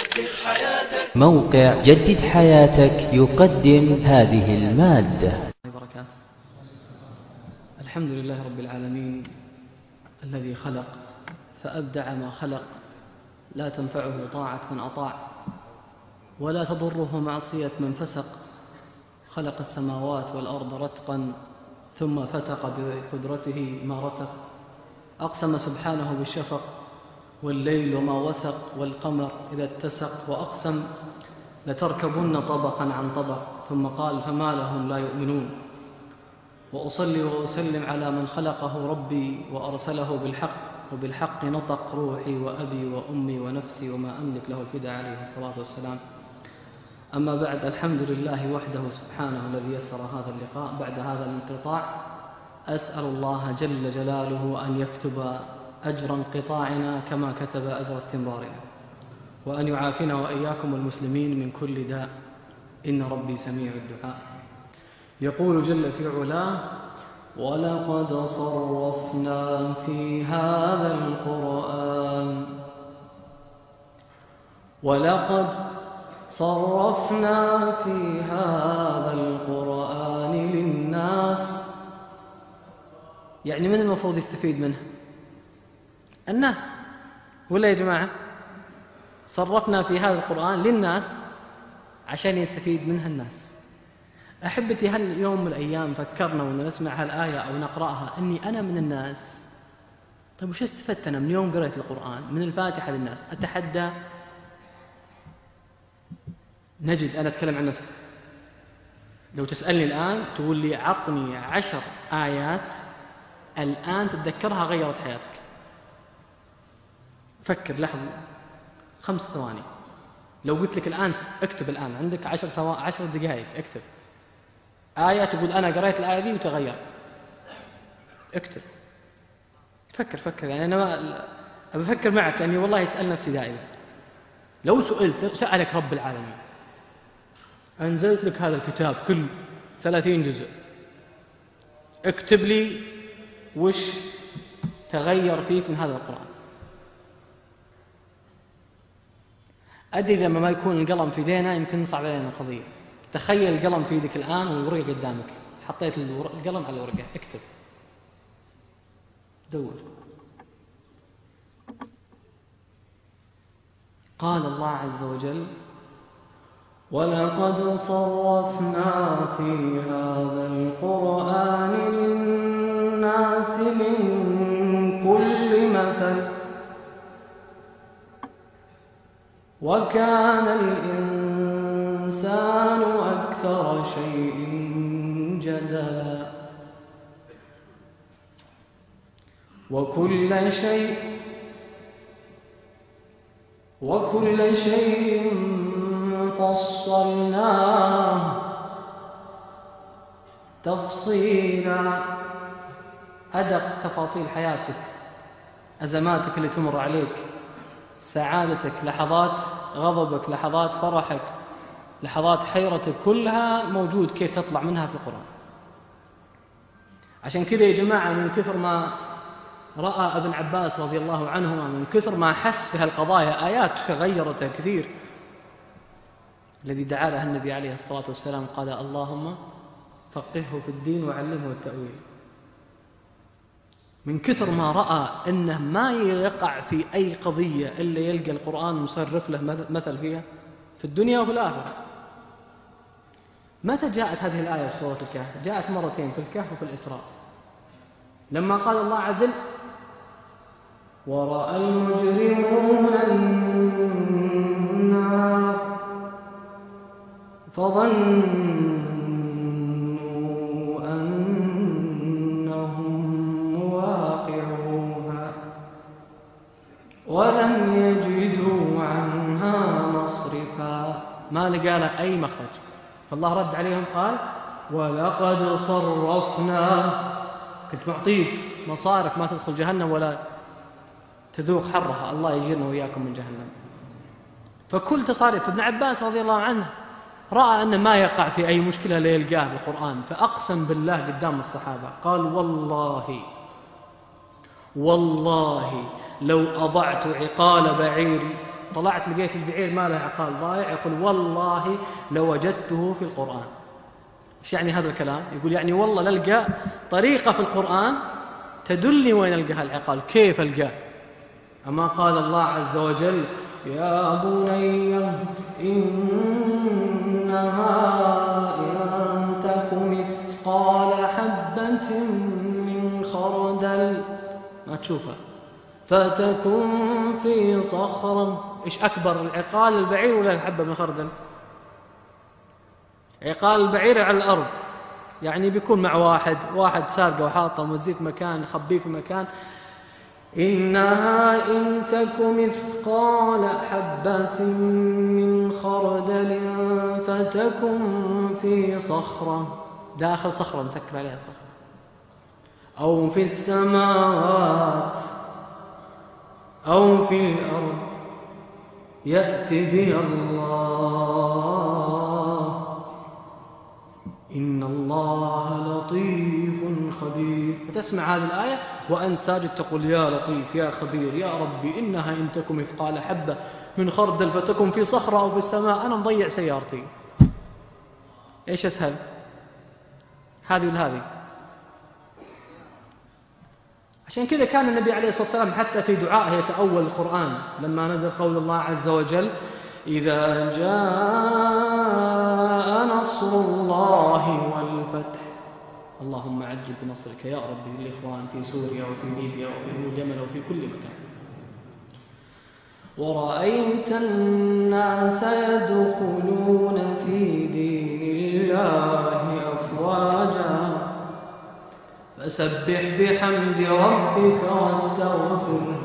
موقع جدد حياتك يقدم هذه المادة. الحمد لله رب العالمين الذي خلق فأبدع ما خلق، لا تنفعه طاعة من أطاع ولا تضره معصية من فسق. خلق السماوات والأرض رتقا ثم فتق بقدرته ما رتق. أقسم سبحانه بالشفق والليل وما وسق والقمر إذا اتسق، وأقسم لتركبن طبقا عن طبق، ثم قال فما لهم لا يؤمنون. وأصلي وأسلم على من خلقه ربي وأرسله بالحق، وبالحق نطق روحي وأبي وأمي ونفسي وما أملك له الفداء عليه الصلاة والسلام. أما بعد، الحمد لله وحده سبحانه الذي يسر هذا اللقاء بعد هذا الانقطاع. أسأل الله جل جلاله أن يكتب أجر انقطاعنا كما كتب أجر استمرارنا، وأن يعافينا وإياكم المسلمين من كل داء، إن ربي سميع الدعاء. يقول جل في علاه: ولقد صرفنا في هذا القرآن للناس. يعني من المفروض يستفيد منه؟ الناس، ولا يا جماعة؟ صرفنا في هذا القرآن للناس عشان يستفيد منها الناس. أحبتي، هل يوم من الأيام فكرنا وأن نسمع هالآية أو نقرأها أني أنا من الناس؟ طيب وش استفدت أنا من يوم قرأت القرآن من الفاتحة للناس؟ أتحدى نجد، أنا أتكلم عن نفسي، لو تسألني الآن تقول لي عطني 10 آيات الآن تتذكرها غيرت حياتك. فكر لحظة 5 ثواني. لو قلت لك الآن اكتب، الآن عندك 10 دقائق، اكتب آية تقول أنا قرأت الآية دي وتغير. اكتب، فكر. يعني أنا بفكر معك لأني والله يسأل نفسي دائما. لو سألك رب العالمين أنزلت لك هذا الكتاب كل 30 جزء، اكتب لي وش تغير فيك من هذا القرآن. أدري لما ما يكون القلم في يدينا يمكن نصعب علينا القضية. تخيل القلم في يدك الآن والورقة قدامك، حطيت القلم على الورقة، اكتب، دور. قال الله عز وجل: ولقد صرفنا في هذا القرآن للناس من كل مثل وكان الإنسان أكثر شيء جدلا وكل شيء فصلناه تفصيلا. أدق تفاصيل حياتك، أزماتك اللي تمر عليك، سعادتك، لحظات غضبك، لحظات فرحك، لحظات حيرتك، كلها موجود كيف تطلع منها في القرآن. عشان كذا يا جماعة، من كثر ما رأى ابن عباس رضي الله عنهما، من كثر ما حس في هالقضايا، آيات غيرتها كثير، الذي دعا له النبي عليه الصلاة والسلام قال: اللهم فقهه في الدين وعلمه التأويل. من كثر ما رأى أنه ما يقع في أي قضية إلا يلقى القرآن مصرف له مثل فيها في الدنيا وفي الآخرة. متى جاءت هذه الآية في سورة الكهف؟ جاءت مرتين، في الكهف وفي الإسراء، لما قال الله عز وجل: ورأى المجرمون النار فظنوا أنهم مواقعوها ولم يجدوا عنها مصرفا. ما لقى له أي مخرج، فالله رد عليهم قال: ولقد صرفنا. كنت معطيك مصارف ما تدخل جهنم ولا تذوق حرها، الله يجيرنا وإياكم من جهنم. فكل تصاريف ابن عباس رضي الله عنه رأى أن ما يقع في أي مشكلة لا يلقاه بالقرآن، فأقسم بالله قدام الصحابة قال: والله لو أضعت عقال بعيري طلعت لقيت البعير ما له عقال ضايع، يقول والله لوجدته في القرآن. إيش يعني هذا الكلام؟ يقول يعني والله للقى طريقة في القرآن تدلني وين ألقى هالعقال، كيف ألقاه. أما قال الله عز وجل يا بني إنها إن تك مثقال حبة من خردل، ما تشوفها، فتكن في صخرة. إيش أكبر، العقال البعير ولا الحبة من خردل؟ عقال البعير على الأرض، يعني بيكون مع واحد سارقه وحاطه موزيه في مكان، خبيه في مكان. إنها إن تك مثقال حبة من خردل فتكن في صخرة، داخل صخرة مسكر عليها صخرة، أو في السماوات أو في الأرض يأتي بها الله إن الله لطيف خبير. فتسمع هذه الآية وأنت ساجد تقول يا لطيف يا خبير يا ربي إنها إن تك مثقال حبة من خردل فتكن في صخرة أو في السماء. أنا مضيع سيارتي، إيش أسهل، هذه ولا هذه؟ عشان كذا كان النبي عليه الصلاة والسلام حتى في دعائه يتأول القرآن لما نزل قول الله عز وجل إذا جاء نصر الله والفتح اللهم عجل بنصرك يا رب للإخوان في سوريا وفي ليبيا وفي اليمن وفي كل مكان، ورأيت الناس يدخلون في دين الله أفواجا فسبح بحمد ربك واستغفره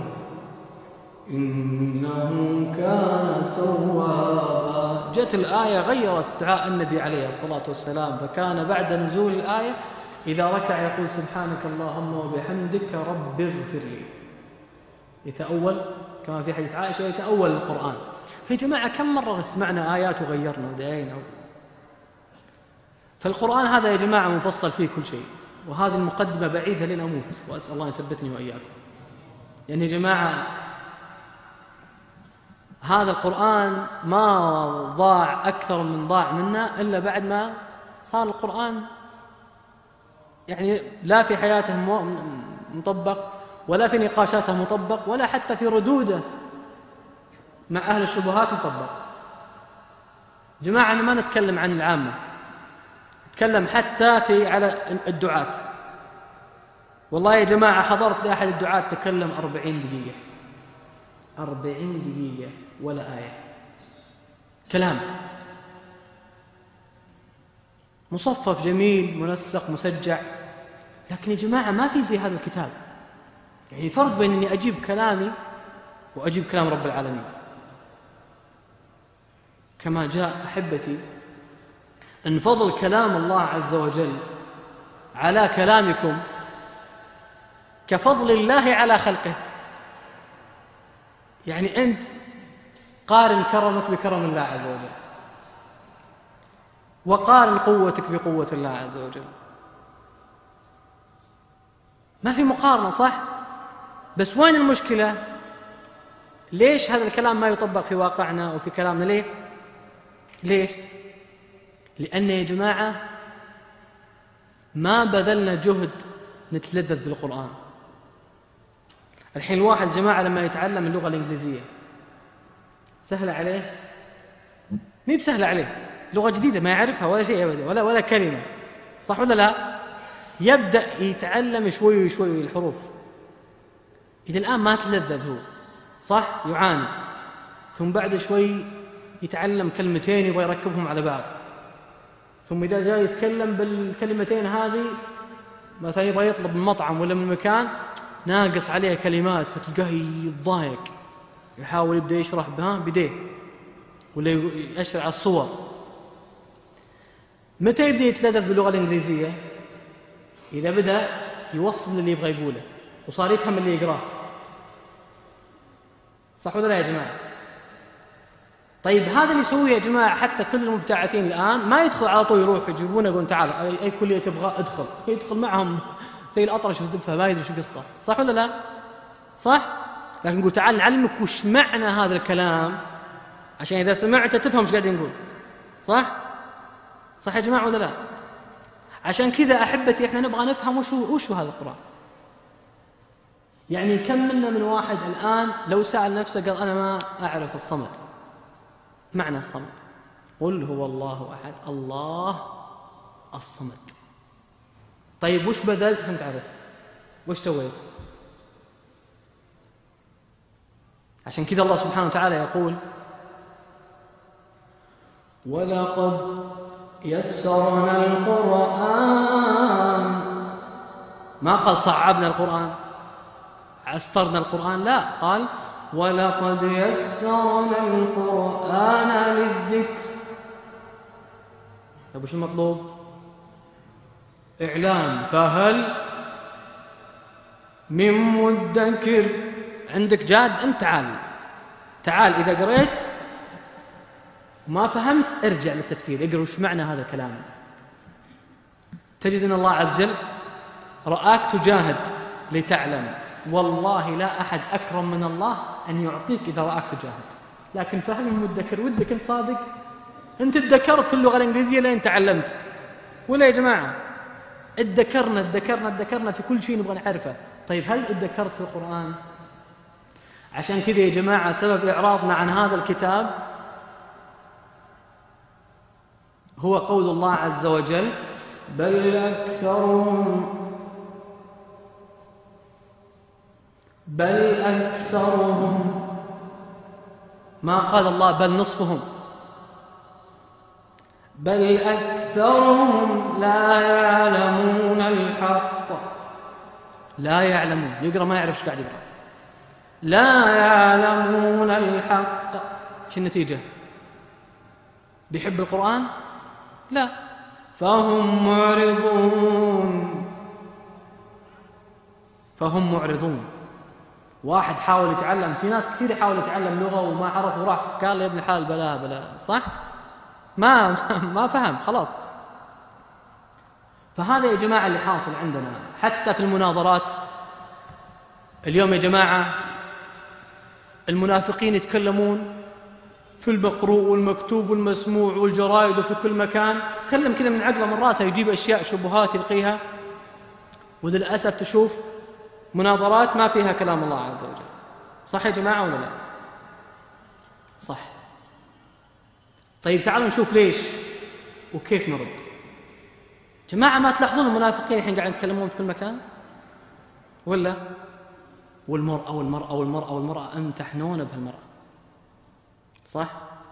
إنه كان توابا. جاءت الآية غيرت دعاء النبي عليه الصلاة والسلام، فكان بعد نزول الآية إذا ركع يقول سبحانك اللهم وبحمدك رب اغفر لي، يتأول كما في حديث عائشة يتأول القرآن. يا جماعة كم مرة سمعنا آيات وغيرنا ودعينا، فالقرآن هذا يا جماعة مفصل فيه كل شيء، وهذه المقدمة بعيدة لين أموت، وأسأل الله يثبتني وإياكم. يعني يا جماعة هذا القرآن ما ضاع أكثر من ضاع منا إلا بعد ما صار القرآن يعني لا في حياته مطبق، ولا في نقاشاته مطبق، ولا حتى في ردوده مع أهل الشبهات مطبق. جماعة أنا ما نتكلم عن العامة، نتكلم حتى على الدعاة. والله يا جماعة حضرت لأحد الدعاة تكلم 40 دقيقة 40 دقيقة ولا آية، كلام مصفف جميل منسق مسجع، لكن يا جماعة ما في زي هذا الكتاب. يعني فرق بين أني أجيب كلامي وأجيب كلام رب العالمين، كما جاء أحبتي أن فضل كلام الله عز وجل على كلامكم كفضل الله على خلقه. يعني أنت قارن كرمك بكرم الله عز وجل، وقارن قوتك بقوة الله عز وجل، ما في مقارنة صح؟ بس وين المشكلة؟ ليش هذا الكلام ما يطبق في واقعنا وفي كلامنا؟ ليش؟ لأن يا جماعة ما بذلنا جهد نتلذذ بالقرآن. الحين الواحد جماعة لما يتعلم اللغة الإنجليزية سهلة عليه؟ مي بسهلة عليه، لغة جديدة ما يعرفها ولا شيء أبدا ولا كلمة، صح ولا لا؟ يبدأ يتعلم شوي شوي الحروف، إذا الآن ما تلذذ هو صح، يعاني، ثم بعد شوي يتعلم كلمتين يبغى يركبهم على بعض، ثم إذا جاء يتكلم بالكلمتين هذه مثلا يبغى يطلب من مطعم ولا من مكان ناقص عليه كلمات، فتلقاه يتضايق، يحاول يبدأ يشرح بيديه ولا يشرح على الصور. متى يبدأ يتلذذ باللغة الإنجليزية؟ إذا بدأ يوصل اللي يبغى يقوله وصار يفهم اللي يقراه، صح ولا لا يا جماعة؟ طيب هذا اللي يسويه يا جماعة حتى كل المبتعثين الآن ما يدخل على طول يروح يجيبونه يقولون تعال أي كلية تبغى يدخل معهم زي الأطرش والزبفة ما يدري شو قصة، صح ولا لا؟ صح؟ لكن نقول تعال نعلمك وش معنى هذا الكلام، عشان إذا سمعت تفهم وش قاعد نقول. صح؟ صح يا جماعة ولا لا؟ عشان كذا أحبتي إحنا نبغى نفهم وش هذا القرآن. يعني كم منا من واحد الآن لو سأل نفسه قال أنا ما أعرف الصمد، معنى الصمد، قل هو الله أحد الله الصمد. طيب وش بدلت عشان تعرف؟ وش سويت؟ عشان كذا الله سبحانه وتعالى يقول ولقد يسرنا القرآن، ما قال صعبنا القرآن عسرنا القرآن، لا، قال ولقد يسرنا القرآن للذكر. طيب وش المطلوب؟ إعلان، فهل من مدكر؟ عندك جاد أنت تعال إذا قريت ما فهمت ارجع للتفسير، اقرأ وش معنى هذا الكلام. تجد أن الله عز وجل رآك تجاهد لتعلم، والله لا أحد أكرم من الله أن يعطيك إذا رآك تجاهد. لكن فهل من مدكر؟ ودك أنت صادق؟ أنت ادكرت في اللغة الإنجليزية لين تعلمت ولا يا جماعة؟ ادكرنا في كل شيء نبغى نعرفه. طيب هل ادكرت في القرآن؟ عشان كذا يا جماعة سبب إعراضنا عن هذا الكتاب هو قول الله عز وجل بل أكثرهم، ما قال الله بل نصفهم، بل أكثرهم لا يعلمون الحق. لا يعلمون، يقرأ ما يعرف ايش قاعد يقرأ. لا يعلمون الحق، شو النتيجة؟ بيحب القرآن؟ لا، فهم معرضون. واحد حاول يتعلم، في ناس كثير يحاول يتعلم لغة وما عرف وراح قال يا ابن الحلال بلا، صح؟ ما فهم خلاص. فهذا يا جماعة اللي حاصل عندنا حتى في المناظرات اليوم يا جماعة. المنافقين يتكلمون في المقروء والمكتوب والمسموع والجرائد وفي كل مكان، يتكلم كذا من عقله من راسه، يجيب أشياء شبهات يلقيها، وللأسف تشوف مناظرات ما فيها كلام الله عز وجل. صح يا جماعة ولا لا؟ صح. طيب تعالوا نشوف ليش وكيف نرد. جماعة ما تلاحظون المنافقين الحين قاعدين يتكلمون في كل مكان ولا؟ والمرأة امتحنون بهالمرأة، صح؟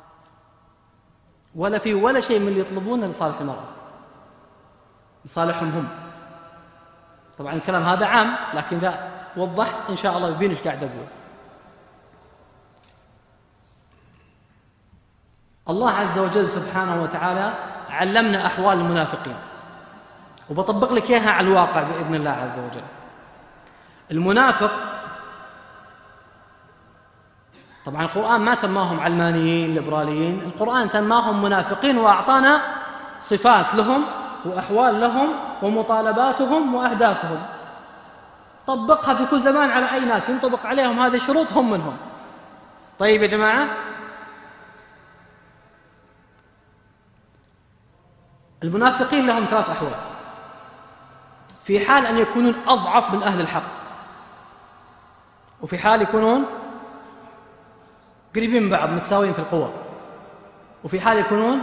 ولا شيء من اللي يطلبونه لصالح المرأة، لصالحهم هم. طبعا الكلام هذا عام، لكن إذا وضحت إن شاء الله يبين ايش قاعد أقول. الله عز وجل سبحانه وتعالى علمنا أحوال المنافقين، وبطبق لك إياها على الواقع بإذن الله عز وجل. المنافق طبعا القرآن ما سماهم علمانيين ليبراليين، القرآن سماهم منافقين وأعطانا صفات لهم وأحوال لهم ومطالباتهم وأهدافهم. طبقها في كل زمان على أي ناس ينطبق عليهم هذه الشروط هم منهم. طيب يا جماعة، المنافقين لهم 3 أحوال. في حال أن يكونون أضعف من أهل الحق، وفي حال يكونون قريبين من بعض متساويين في القوة، وفي حال يكونون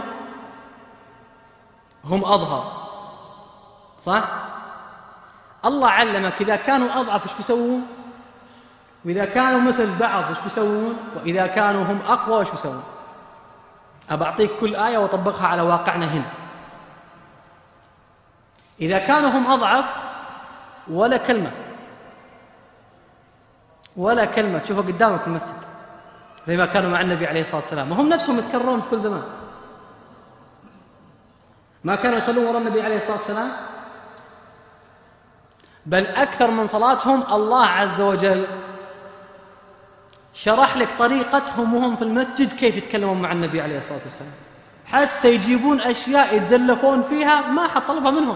هم أظهر. صح؟ الله علمك إذا كانوا أضعف إيش بيسوون، وإذا كانوا مثل بعض إيش بيسوون، وإذا كانوا هم أقوى إيش بيسوون. أبعطيك كل آية وأطبقها على واقعنا هنا. إذا كانوا هم أضعف ولا كلمة تشوفها قدامك في المسجد زي ما كانوا مع النبي عليه الصلاة والسلام، وهم نفسهم يتكررون في كل زمان. ما كانوا يصلون وراء النبي عليه الصلاة والسلام، بل أكثر من صلاتهم الله عز وجل شرح لك طريقتهم وهم في المسجد كيف يتكلمون مع النبي عليه الصلاة والسلام، حتى يجيبون أشياء يتزلفون فيها ما حد طلبها منهم.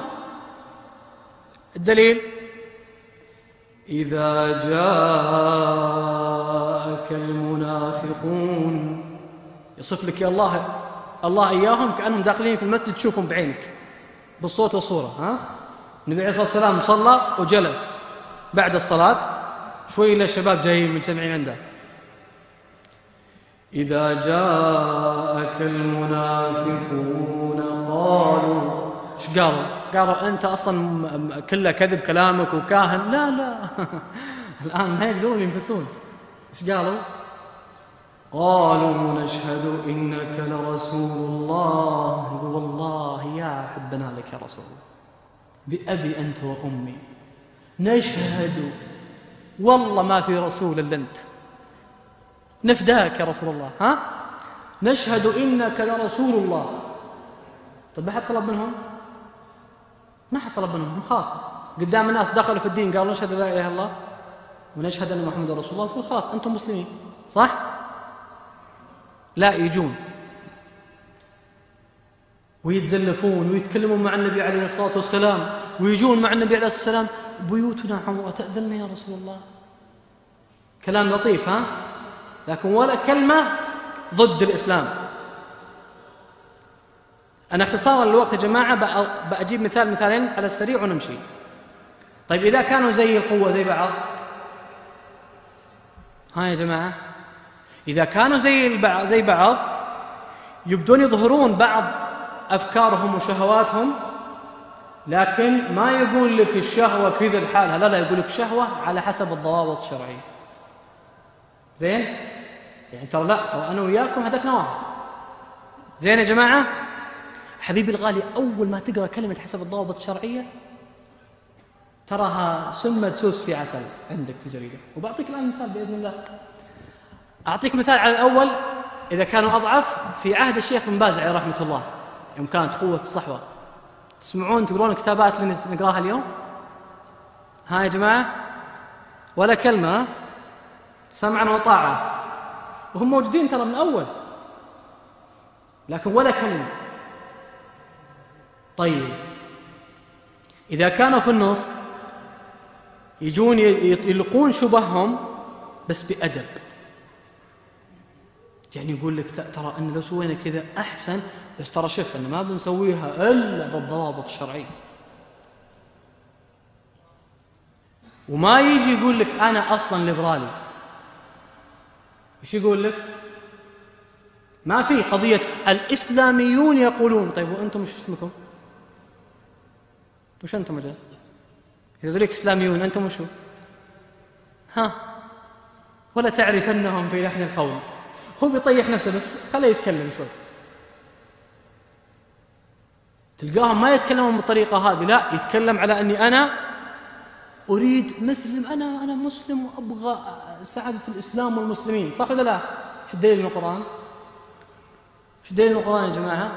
الدليل إذا جاء المنافقون. يصف لك يا الله إياهم كأنهم داخلين في المسجد تشوفهم بعينك بالصوت والصورة. النبي عليه الصلاة والسلام صلى وجلس بعد الصلاة شوي إلى الشباب جايين مجتمعين عنده. إذا جاءك المنافقون قالوا إيش قالوا أنت أصلا كله كذب كلامك وكاهن. لا الآن ما يقدرون ينفسون. إيش قالوا نشهد إنك لرسول الله. يقول والله يا حبنا لك يا رسول الله بأبي أنت وأمي نشهد والله ما في رسول إلا أنت نفداك يا رسول الله. نشهد إنك لرسول الله. طب ما حد طلب منهم؟ ما حد طلب منهم. خلاص قدام الناس دخلوا في الدين قالوا نشهد لا إله إلا الله ونشهد أن محمد رسول الله. فقال خلاص أنتم مسلمين صح؟ لا يجون ويتزلفون ويتكلمون مع النبي عليه الصلاة والسلام ويجون مع النبي عليه الصلاة والسلام بيوتنا عورة تأذلنا يا رسول الله. كلام لطيف لكن ولا كلمة ضد الإسلام. أنا اختصارا للوقت يا جماعة بأجيب مثالين على السريع ونمشي. طيب إذا كانوا زي القوة زي بعض يا جماعة إذا كانوا زي بعض يبدون يظهرون بعض أفكارهم وشهواتهم لكن ما يقول لك الشهوة كذا لحالها. لا يقول لك شهوة على حسب الضوابط الشرعية. زين يعني ترى أنا وياكم هدفنا واحد. زين يا جماعة. حبيبي الغالي أول ما تقرأ كلمة حسب الضوابط الشرعية تراها سمة سوس في عسل عندك في الجريدة. وبعطيك الآن مثال بإذن الله. أعطيك مثال على الأول إذا كانوا أضعف في عهد الشيخ بن باز عليه رحمة الله يوم كانت قوة الصحوة. تسمعون تقرون الكتابات اللي نقراها اليوم يا جماعة ولا كلمة سمعا وطاعة وهم موجودين ترى من أول لكن ولا كلمة. طيب إذا كانوا في النص يجون يلقون شبههم بس بأدب. يعني يقول لك ترى أن لو سوينا كذا أحسن بس ترى شوف أن ما بنسويها إلا بالضوابط الشرعية. وما يجي يقول لك أنا أصلا ليبرالي. إيش يقول لك؟ ما في قضية الإسلاميون يقولون. طيب وأنتم مش اسمكم؟ وش أنتم مجال؟ إذا ذلك إسلاميون أنتم وشو؟ ولا تعرفنهم في لحن القول. هو بيطيح نفسه بس خليه يتكلم شوي. تلقاهم ما يتكلمون بالطريقة هذه. لا يتكلم على أني أنا أريد مسلم. أنا مسلم وأبغى سعادة الإسلام والمسلمين. صح ولا لا؟ شو الدليل من القرآن؟ شو الدليل من القرآن يا جماعة؟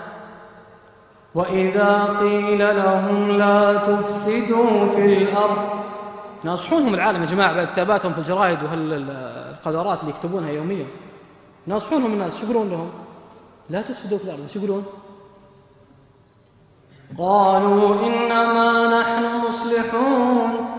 وإذا قيل لهم لا تفسدوا في الأرض. ناصحونهم العالم يا جماعة بعد كتاباتهم في الجرائد وهالقدرات اللي يكتبونها يوميا. ناصحونهم الناس شو يقولون لهم؟ لا تفسدوا في الأرض. شو يقولون؟ قالوا إنما نحن مصلحون.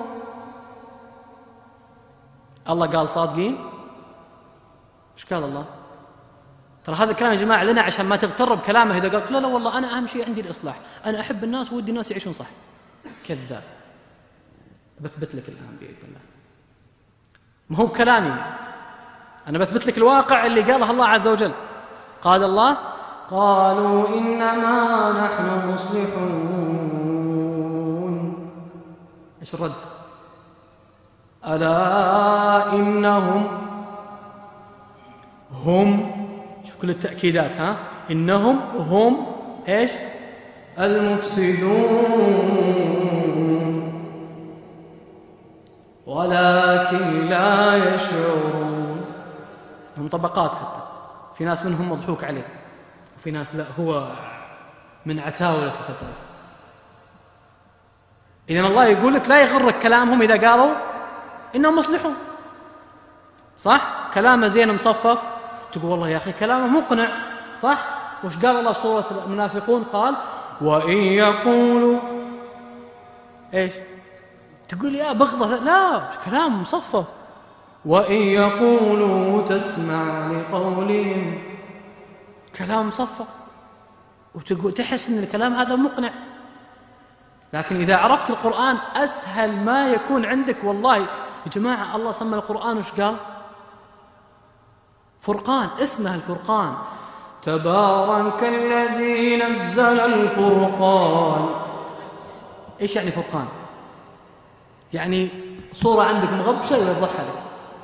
الله قال صادقين؟ إيش قال الله؟ ترى هذا الكلام يا جماعة لنا عشان ما تغتر بكلامه. إذا قلت لا والله أنا أهم شيء عندي الإصلاح، أنا أحب الناس ودي الناس يعيشون صح. كذاب. بثبت لك الآن بإذن الله. ما هو كلامي، أنا بثبت لك الواقع اللي قاله الله عز وجل. قال الله قالوا إنما نحن مصلحون. إيش الرد؟ ألا إنهم هم، شوف كل التأكيدات، إنهم هم إيش؟ المفسدون ولكن لا يشعرون. هم طبقات، حتى في ناس منهم مضحوك عليه وفي ناس لا، هو من عتاولة الفساد. إذن الله يقول لك لا يغرك كلامهم إذا قالوا إنهم مصلحون، صح؟ كلامه زين مصفق، تقول والله يا أخي كلامه مقنع، صح؟ وش قال الله في سورة المنافقون؟ قال وإن يقولوا إيش؟ تقول يا بغضة، لا كلام مصفق. وإن يقولوا تسمع لقولهم. كلام مصفى وتحس أن الكلام هذا مقنع، لكن إذا عرفت القرآن أسهل ما يكون عندك. والله يا جماعة الله سمى القرآن وش قال؟ فرقان، اسمه الفرقان. تبارك الذي نزل الفرقان. إيش يعني فرقان؟ يعني صورة عندك مغبشة يوضحها لك.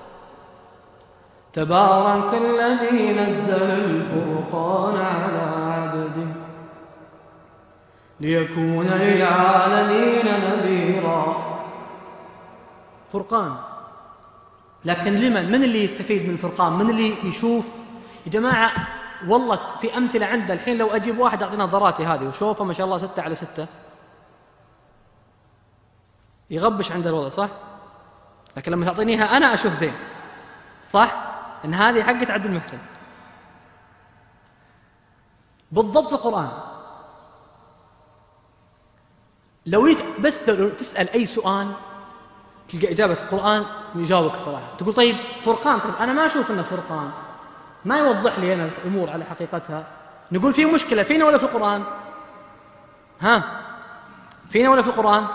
تبارك الذي نزل الفرقان على عبده ليكون للعالمين نذيرا. فرقان. لكن لمن؟ من اللي يستفيد من الفرقان؟ من اللي يشوف؟ يا جماعة والله في أمثلة عندنا الحين. لو أجيب واحد أعطي نظاراتي هذه وشوفه ما شاء الله 6/6 يغبش عند الوضع، صح؟ لكن لما تعطينيها أنا أشوف زين، صح؟ إن هذه حقت عبد المحسن. بالضبط القرآن. لو بس تسأل أي سؤال تلقى إجابة القرآن يجاوبك صراحة. تقول طيب فرقان، طيب أنا ما أشوف إنه فرقان، ما يوضح لي أنا الأمور على حقيقتها. نقول في مشكلة فينا ولا في القرآن؟ ها؟ فينا ولا في القرآن؟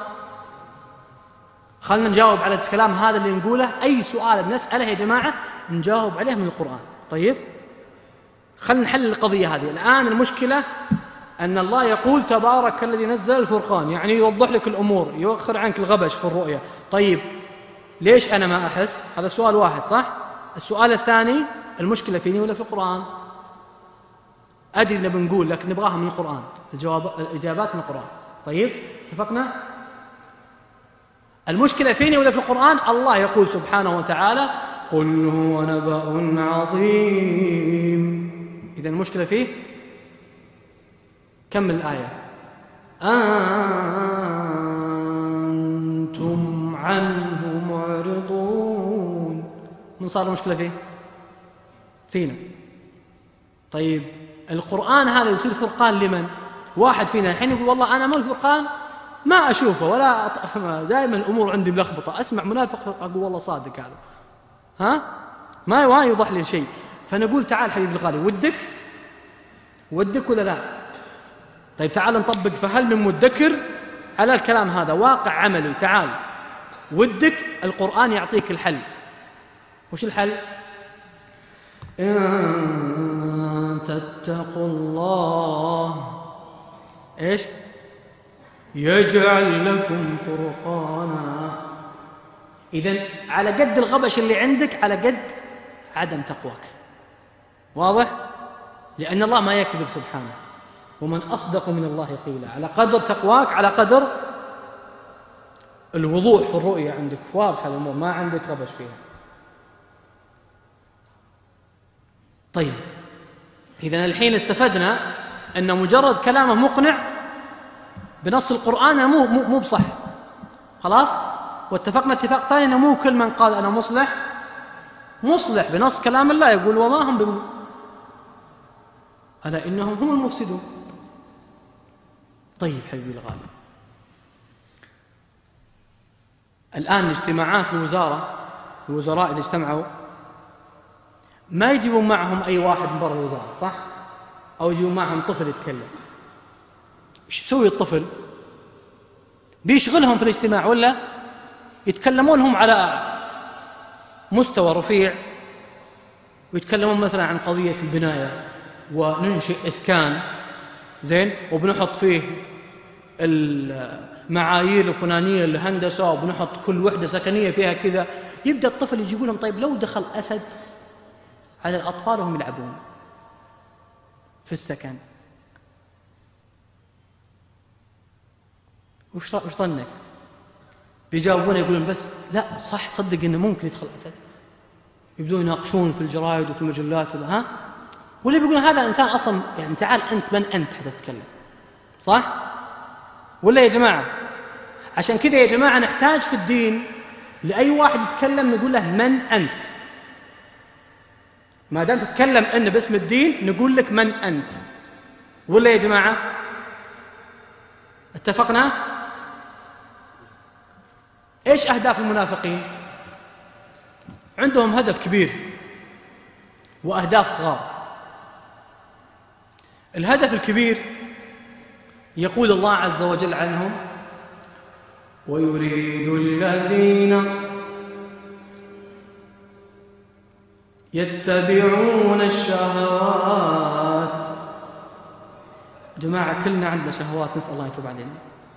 خلنا نجاوب على الكلام هذا اللي نقوله. أي سؤال بنسأله يا جماعة نجاوب عليه من القرآن. طيب خلنا نحل القضية هذه. الآن المشكلة أن الله يقول تبارك الذي نزل الفرقان، يعني يوضح لك الأمور، يوخر عنك الغبش في الرؤية. طيب ليش أنا ما أحس؟ هذا سؤال واحد، صح؟ السؤال الثاني المشكلة فيني ولا في القرآن؟ أدري إن بنقول لكن نبغاها من القرآن، الإجابات من القرآن. طيب اتفقنا؟ المشكلة فيني ولا في القرآن؟ الله يقول سبحانه وتعالى قل هو نبأ عظيم. إذا المشكلة فيه. كمل الآية. أنتم عنه معرضون. من صار المشكلة فيه؟ فينا. طيب القرآن هذا يصير فرقان لمن؟ واحد فينا الحين يقول والله أنا ما الفرقان ما أشوفه ولا دائما الأمور عندي ملخبطة، أسمع منافق أقول والله صادق هذا، ها؟ ما يوضح لي شيء. فنقول تعال حبيبي الغالي، ودك ولا لا؟ طيب تعال نطبق. فهل من مدكر على الكلام هذا؟ واقع عملي. تعال ودك، القرآن يعطيك الحل. وش الحل؟ إن تتقوا الله إيش؟ يجعل لكم فرقانا. إذن على قد الغبش اللي عندك على قد عدم تقواك. واضح؟ لأن الله ما يكذب سبحانه، ومن أصدق من الله قيلا. على قدر تقواك على قدر الوضوح في الرؤية عندك، واضحة الأمور، ما عندك غبش فيها. طيب إذن الحين استفدنا أن مجرد كلامه مقنع بنص القرآن مو بصح. خلاص؟ واتفقنا اتفاق ثاني أنه مو كل من قال أنا مصلح بنص كلام الله يقول وما هم ألا إنهم هم المفسدون. طيب حبيبي الغالي، الآن اجتماعات الوزراء إذا اجتمعوا ما يجيبون معهم أي واحد من برا الوزارة، صح؟ أو يجيبون معهم طفل يتكلم. إيش يسوي الطفل؟ بيشغلهم في الاجتماع ولا يتكلمون هم على مستوى رفيع، ويتكلمون مثلا عن قضية البناية وننشئ إسكان زين وبنحط فيه المعايير الفلانية للهندسة وبنحط كل وحدة سكنية فيها كذا. يبدأ الطفل يجي يقول لهم طيب لو دخل أسد على الأطفال وهم يلعبون في السكن وش ظنك؟ بيجاوبون يقولون بس لا صح صدق إنه ممكن يدخل أسد. يبدون يناقشون في الجرائد وفي المجلات ها، واللي بيقولون هذا إنسان أصلا يعني تعال أنت من أنت حتى تتكلم، صح؟ ولا يا جماعة؟ عشان كذا يا جماعة نحتاج في الدين لأي واحد يتكلم نقول له من أنت. ما دام تتكلم أن باسم الدين نقول لك من أنت. ولا يا جماعة؟ اتفقنا؟ إيش أهداف المنافقين؟ عندهم هدف كبير وأهداف صغار. الهدف الكبير يقول الله عز وجل عنهم: ويريد الذين يتبعون الشهوات. جماعة كلنا عندنا شهوات، نسأل الله يتوب علينا.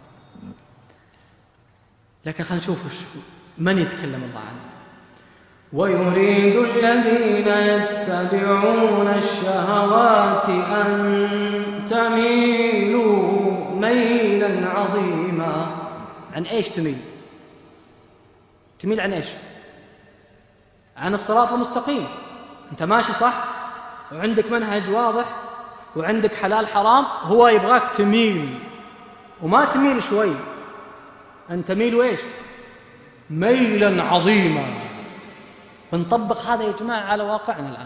لكن خلينا نشوف من يتكلم الله عنه. ويريد الذين يتبعون الشهوات أن تميلوا ميلا عظيما. عن ايش تميل؟ تميل عن ايش؟ عن الصراط المستقيم. انت ماشي صح وعندك منهج واضح وعندك حلال حرام، هو يبغاك تميل، وما تميل شوي، أن تميلوا ايش؟ ميلا عظيما. بنطبق هذا يا جماعة على واقعنا الآن.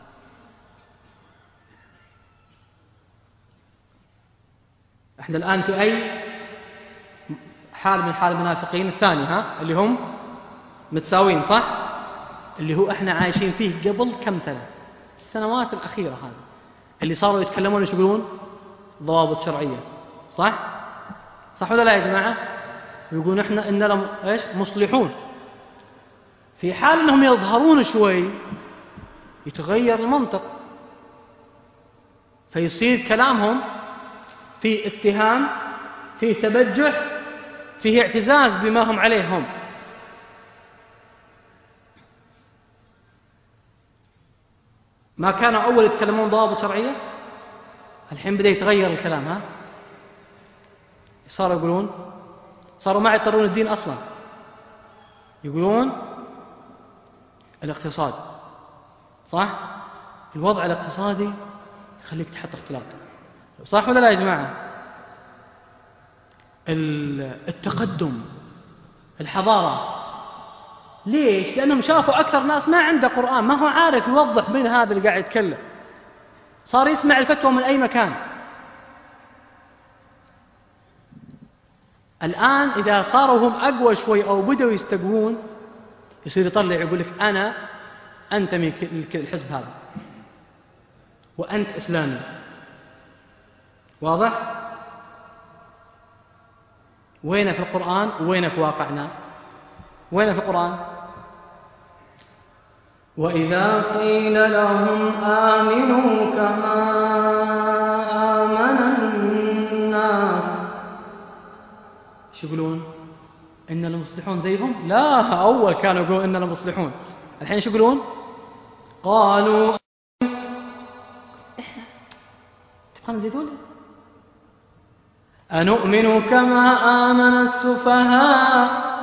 احنا الآن في أي حال من حال المنافقين؟ الثاني، اللي هم متساوين، صح؟ اللي هو احنا عايشين فيه قبل كم سنة، السنوات الأخيرة هذه، اللي صاروا يتكلمون ايش يقولون؟ ضوابط شرعية، صح؟ صح ولا لا يا جماعة؟ ويقولون احنا إننا ايش؟ مصلحون. في حال انهم يظهرون شوي يتغير المنطق، فيصير كلامهم فيه اتهام، فيه تبجح، فيه اعتزاز بما هم عليه هم. ما كانوا أول يتكلمون ضوابط شرعية، الحين بدأ يتغير الكلام. صاروا يقولون، صاروا ما يعترون الدين أصلا، يقولون الاقتصاد، صح؟ الوضع الاقتصادي يخليك تحط اختلاط، صح ولا لا يا جماعة؟ التقدم، الحضارة. ليش؟ لأنهم شافوا أكثر ناس ما عنده قرآن، ما هو عارف يوضح بين هذا اللي قاعد يتكلم، صار يسمع الفتوى من أي مكان. الآن إذا صاروا هم أقوى شوي أو بدأوا يستقوون، يصير يطلع يقول لك أنا أنتمي الحزب هذا وأنت إسلامي. واضح؟ وين في القرآن وين في واقعنا؟ وين في القرآن؟ وإذا قيل لهم آمنوا كما آمن الناس، شو يقولون؟ إننا المصلحون زيهم؟ لا، أول كانوا يقولون إننا المصلحون، الحين شو يقولون؟ قالوا إحنا تبقى نزيدون أنؤمن كما آمن السفهاء.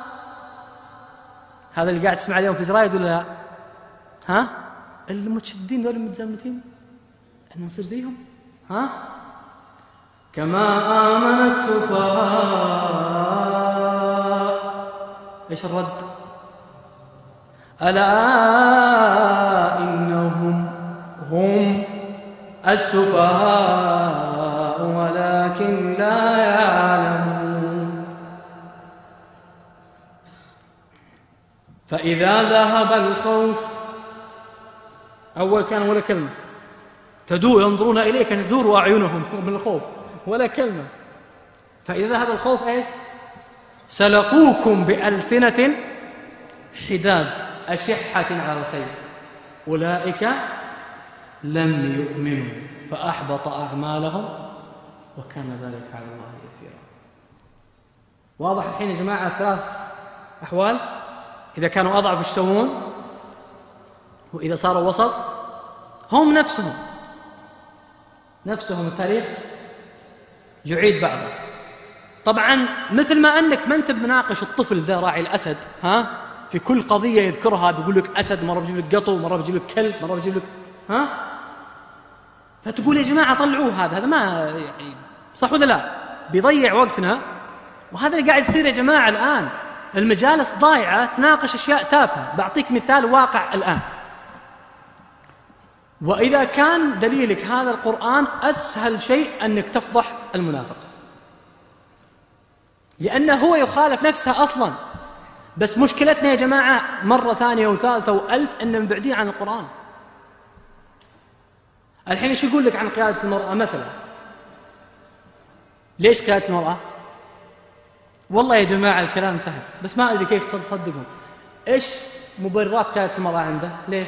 هذا اللي قاعد تسمع اليوم في جرايد ولا لا؟ المتشددين دول المتزمتين احنا نصير زيهم؟ كما آمن السفهاء. ايش الرد؟ ألا إنهم هم السفهاء ولكن لا يعلمون. فإذا ذهب الخوف، أول كان ولا كلمة، تدور ينظرون إليك تدور أعينهم من الخوف ولا كلمة. فإذا ذهب الخوف إيش؟ سلقوكم بألسنة حداد أشحة على الخير أولئك لم يؤمنوا فأحبط أعمالهم وكان ذلك على الله يسيرا. واضح الحين يا جماعة ثلاث أحوال؟ إذا كانوا أضعف يشتهون، وإذا صاروا وسط هم نفسهم التاريخ يعيد بعضه. طبعا مثل ما أنك ما أنت بناقش الطفل ذا راعي الأسد في كل قضية يذكرها بيقول لك أسد، مرة بيجيب لك قطو، مرة بيجيب لك كلب، مرة بيجيب لك فتقول يا جماعة طلعوه، هذا ما يعني صح ولا لا؟ بيضيع وقتنا. وهذا اللي قاعد يصير يا جماعة الآن، المجالس ضايعة تناقش أشياء تافهة. بعطيك مثال واقع الآن. وإذا كان دليلك هذا القرآن، أسهل شيء أنك تفضح المنافق، لأنه هو يخالف نفسه أصلا. بس مشكلتنا يا جماعة مرة ثانية وثالثة وألف أن مبعدين عن القرآن. الحين إيش يقول لك عن قيادة المرأة مثلا؟ ليش قيادة المرأة؟ والله يا جماعة الكلام سهل بس ما أدري كيف تصدقون. إيش مبررات قيادة المرأة عنده؟ ليش؟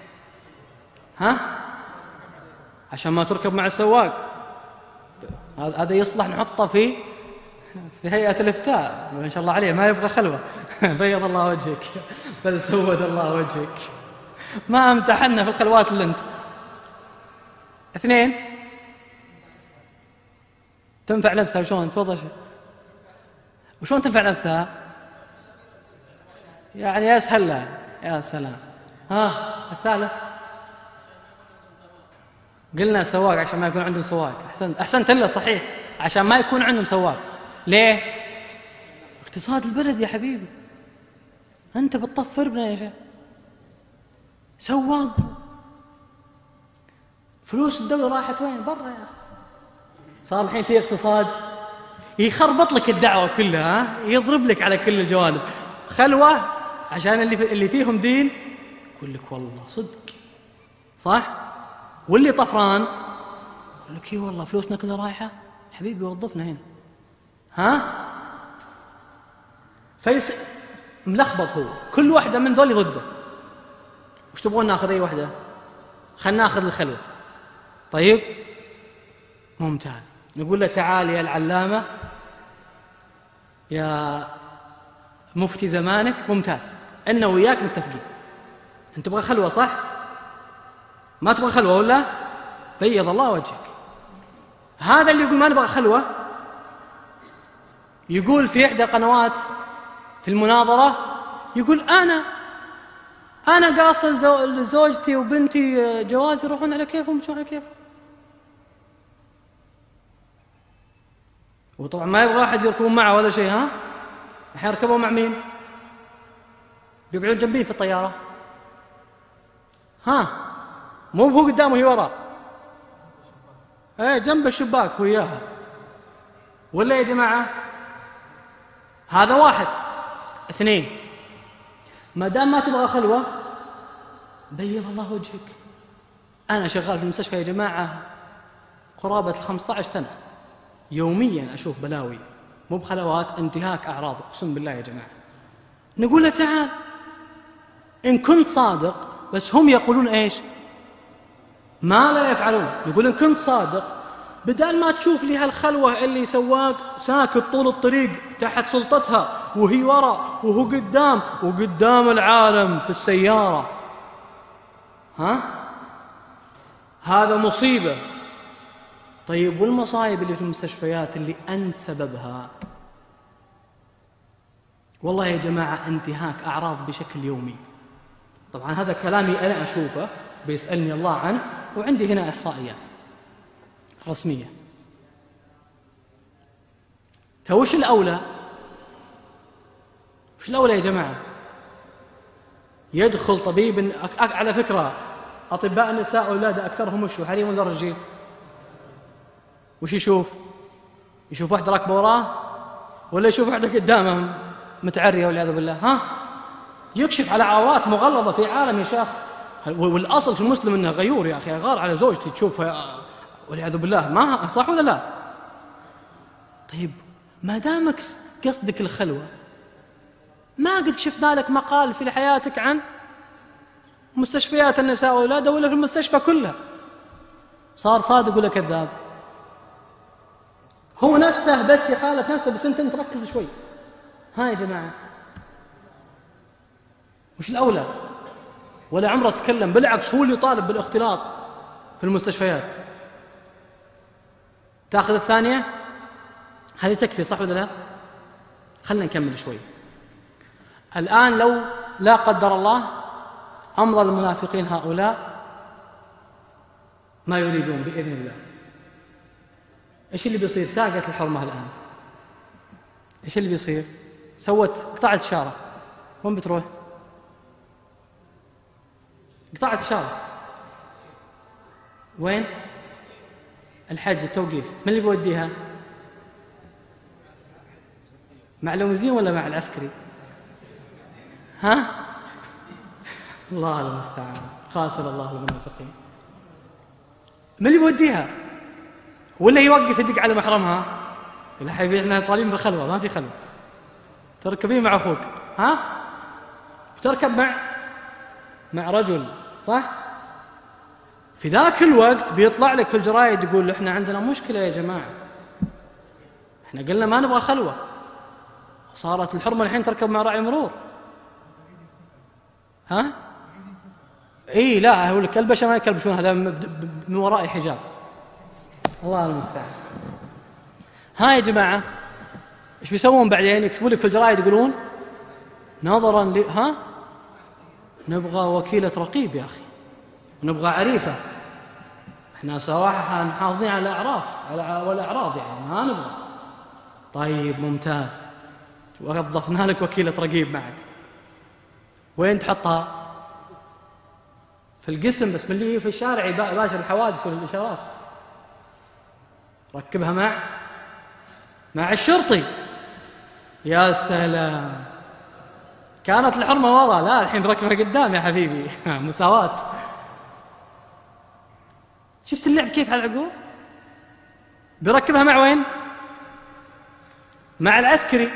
ها؟ عشان ما تركب مع السواق. هذا يصلح نحطه في هيئة الإفتاء ما شاء الله عليه، ما يبغى خلوة. بيض الله وجهك بل سود الله وجهك، ما امتحنا في الخلوات اللي انت. 2 تنفع نفسها. وشون؟ تفضل. وشون تنفع نفسها؟ يعني أسهل لها. يا سلام. ها الثالث قلنا سواق عشان ما يكون عندهم سواق. أحسنت إلا صحيح عشان ما يكون عندهم سواق. ليه؟ اقتصاد البلد يا حبيبي، أنت بتطفر بنا يا شيخ. سواق فلوس الدولة راحت وين؟ برا يا أخي. صار الحين في اقتصاد يخربط لك الدعوة كلها، يضرب لك على كل الجوانب. خلوة عشان اللي فيهم دين يقول لك والله صدق صح، واللي طفران يقول لك اي والله فلوسنا كلها رايحة. حبيبي وظفنا هنا. ها ملخبط هو، كل واحدة من ذولي ضده. وش تبغون ناخذ؟ أي واحدة؟ خلنا ناخذ الخلوة. طيب ممتاز. نقول له تعال يا العلامة يا مفتي زمانك، ممتاز أنا وياك متفقين. أنت تبغى خلوة صح؟ ما تبغى خلوة ولا؟ بيض الله وجهك. هذا اللي يقول ما نبغى خلوة يقول في إحدى قنوات في المناظرة، يقول أنا قاصد زوجتي وبنتي جواز يروحون على كيفهم يمشون على كيفهم. وطبعا ما يبغى أحد يركبون معه ولا شيء. ها الحين يركبوا مع مين؟ بيقعدون جنبيه في الطيارة. ها مو هو قدامه هي وراء، جنب الشباك هو إياها. ولا يا جماعة؟ هذا واحد. 2 ما دام ما تبغى خلوة بيض الله وجهك. أنا شغال في المستشفى يا جماعة قرابة 15 سنة، يوميا أشوف بلاوي مو بخلوات، انتهاك أعراض أقسم بالله يا جماعة. نقول له تعال إن كنت صادق، بس هم يقولون إيش؟ ما لا يفعلون. يقول إن كنت صادق بدل ما تشوف لي هالخلوة اللي سواق ساكت طول الطريق تحت سلطتها وهي وراء وهو قدام وقدام العالم في السيارة، هذا مصيبة. طيب والمصايب اللي في المستشفيات اللي أنت سببها؟ والله يا جماعة انتهاك أعراض بشكل يومي. طبعا هذا كلامي أنا أشوفه بيسألني الله عنه، وعندي هنا إحصائيات رسمية. فوش الأولى؟ وش الأولى يا جماعة؟ يدخل طبيب على فكرة أطباء النساء وأولاد أكثرهم وشو حريم ولا رجال؟ وش يشوف واحدة راكبة وراه ولا يشوف واحدة قدامه متعرية والعياذ بالله؟ يكشف على عورات مغلظة في عالم يا شيخ. والأصل في المسلم أنه غيور يا أخي، أغار على زوجتي تشوفها والعياذ بالله، ما صح ولا لا؟ طيب ما دامك قصدك الخلوة، ما قد شفنا لك مقال في حياتك عن مستشفيات النساء وأولاده ولا في المستشفى كلها؟ صار صادق ولا كذاب؟ هو نفسه بس يخالف نفسه، بس أنت تركز شوي. ها يا جماعة وش الأولى؟ ولا عمره تكلم، بالعكس هو اللي يطالب بالاختلاط في المستشفيات. تأخذ الثانية هذه تكفي صح ولا لا؟ خلنا نكمل شوي. الآن لو لا قدر الله أمر المنافقين هؤلاء ما يريدون بإذن الله، إيش اللي بيصير؟ ساقت الحرمة الآن، إيش اللي بيصير؟ قطعت إشارة، وين بتروح؟ قطعت إشارة وين؟ الحج التوقيف، من اللي بيوديها؟ مع الموزين ولا مع العسكري؟ ها؟ الله المستعان، قاتل الله المنافقين. من اللي بيوديها؟ ولا يوقف يدق على محرمها؟ يقول حبيبي احنا طالبين بخلوة، ما في خلوة، تركبين مع أخوك، ها؟ تركب مع رجل، صح؟ في ذاك الوقت بيطلع لك في الجرايد يقول احنا عندنا مشكلة يا جماعة، احنا قلنا ما نبغى خلوة، صارت الحرمة الحين تركب مع راعي مرور. ها؟ اي لا، هو الكلبشة ما يكلبشون، هذا من وراء حجاب. الله المستعان. ها يا جماعة، ايش بيسوون بعدين؟ يكتبون لك في الجرايد يقولون نظرا ها نبغى وكيلة رقيب يا أخي، ونبغى عريفة، احنا صراحة محافظين على الأعراف والأعراض، يعني ما نبغى. طيب ممتاز، وظفنا لك وكيلة رقيب معك، وين تحطها؟ في القسم، بس من اللي في الشارع يباشر الحوادث والإشارات. ركبها مع الشرطي. يا سلام، كانت الحرمة ورا، لا الحين ركبها قدام يا حبيبي. مساواة. شفت اللعب كيف على العقول؟ بيركبها مع وين؟ مع العسكري.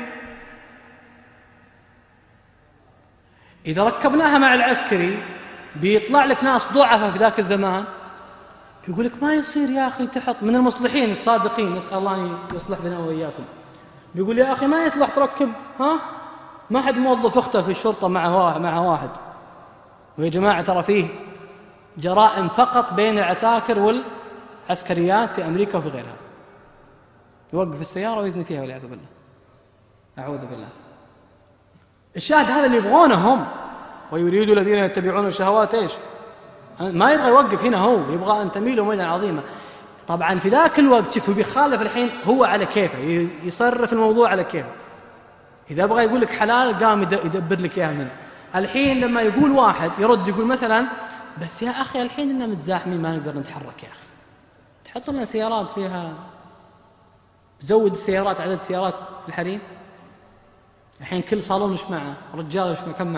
إذا ركبناها مع العسكري بيطلع لك ناس ضعفة في ذاك الزمان، يقول لك ما يصير يا أخي تحط، من المصلحين الصادقين، نسأل الله يصلح بنا وإياكم، بيقول يا أخي ما يصلح تركب، ها؟ ما حد موظف أخته في الشرطة مع واحد. ويا جماعة ترى فيه جرائم فقط بين العساكر والعسكريات في أمريكا وفي غيرها، يوقف السيارة ويزني فيها والعياذ بالله، أعوذ بالله. الشاهد هذا اللي يبغونه هم، ويريد الذين يتبعون الشهوات إيش؟ ما يبغى يوقف هنا، هو يبغى أن تميلوا ميلا عظيما. طبعا في ذاك الوقت شوفوا بيخالف الحين، هو على كيفه يصرف الموضوع على كيفه. إذا بغى يقول لك حلال قام يدبر لك إياها منه. الحين لما يقول واحد يرد يقول مثلا بس يا أخي الحين إننا متزاحمين ما نقدر نتحرك يا أخي، تحط لنا سيارات فيها، تزود السيارات، عدد السيارات في الحريم. الحين كل صالون مش معه رجال، مش كم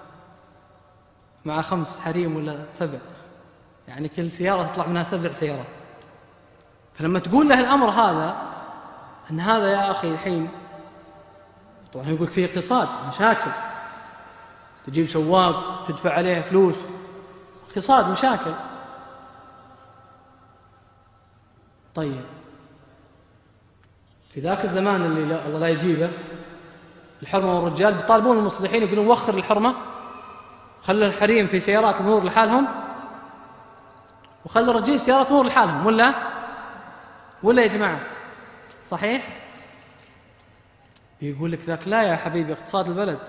مع 5 حريم ولا 7، يعني كل سيارة تطلع منها 7 سيارات. فلما تقول له الأمر هذا، أن هذا يا أخي الحين طبعا يقول فيه اقتصاد، مشاكل، تجيب سواق تدفع عليه فلوس، اقتصاد، مشاكل. طيب في ذاك الزمان اللي الله لا يجيبه، الحرمة والرجال بيطالبون المصلحين يقولون وخر الحرمة، خلوا الحريم في سيارات المرور لحالهم، وخلوا الرجال سيارات مرور لحالهم، ولا يا جماعة صحيح؟ يقول لك ذاك لا يا حبيبي، اقتصاد البلد،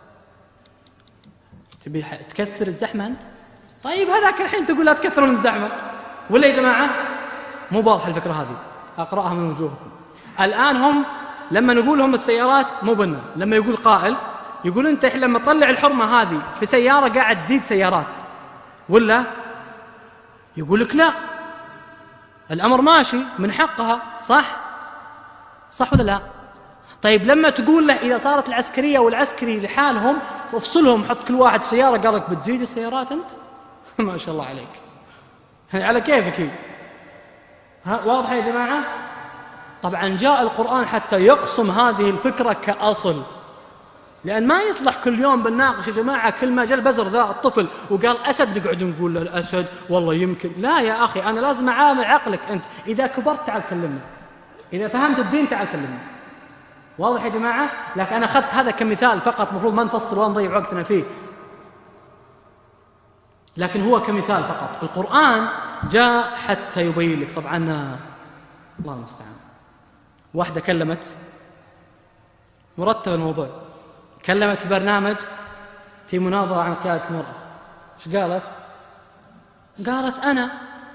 تبي تكثر الزحمة أنت؟ طيب هذاك الحين تقول لا تكثرون الزحمة، ولا يا جماعة؟ مو واضحة الفكرة هذه، أقرأها من وجوهكم. الآن هم لما نقول لهم السيارات مو بنا، لما يقول قائل يقول أنت لما تطلع الحرمة هذه في سيارة قاعد تزيد سيارات، ولا يقول لك لا الأمر ماشي من حقها، صح ولا لا؟ طيب لما تقول له إذا صارت العسكرية والعسكري لحالهم تفصلهم، حط كل واحد سيارة، قال لك بتزيد السيارات أنت؟ ما شاء الله عليك، على كيفك. واضح يا جماعة؟ طبعا جاء القرآن حتى يقسم هذه الفكرة كأصل، لأن ما يصلح كل يوم بنناقش يا جماعة كل ما جاء البزر ذا الطفل وقال أسد نقعد نقول له الأسد والله يمكن. لا يا أخي، أنا لازم أعامل عقلك أنت، إذا كبرت تعال كلمنا، إذا فهمت الدين تعال كلمنا. واضح يا جماعة؟ لكن أنا أخذت هذا كمثال فقط، مفروض ما نفصل ونضيع وقتنا فيه، لكن هو كمثال فقط. القرآن جاء حتى يبين لك. طبعا الله المستعان، واحدة كلمت مرتب الموضوع، كلمت في برنامج في مناظرة عن قيادة المرأة. ايش قالت؟ قالت أنا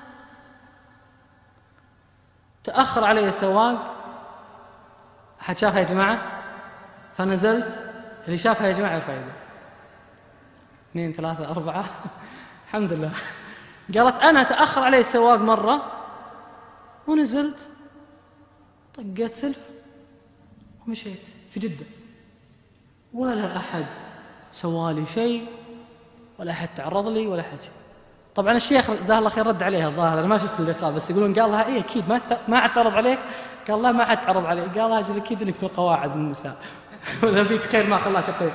تأخر علي السواق، أحد شافها يا جماعة؟ فنزلت، اللي شافها يا جماعة الفائدة 2 3 4 الحمد لله. قالت أنا تأخر علي السواق مرة ونزلت طقيت سلف ومشيت في جدة، ولا أحد سوالي شيء ولا أحد تعرض لي ولا أحد. طبعا الشيخ جزاه الله خير رد عليها الظاهر، أنا ما شفت اللقاء، بس يقولون قال لها إيه أكيد ما حد تعرض عليك؟ قال لا ما حد تعرض علي. قال أجل أكيد إنك في القواعد من النساء ولا فيك خير ما خلاك الطيب.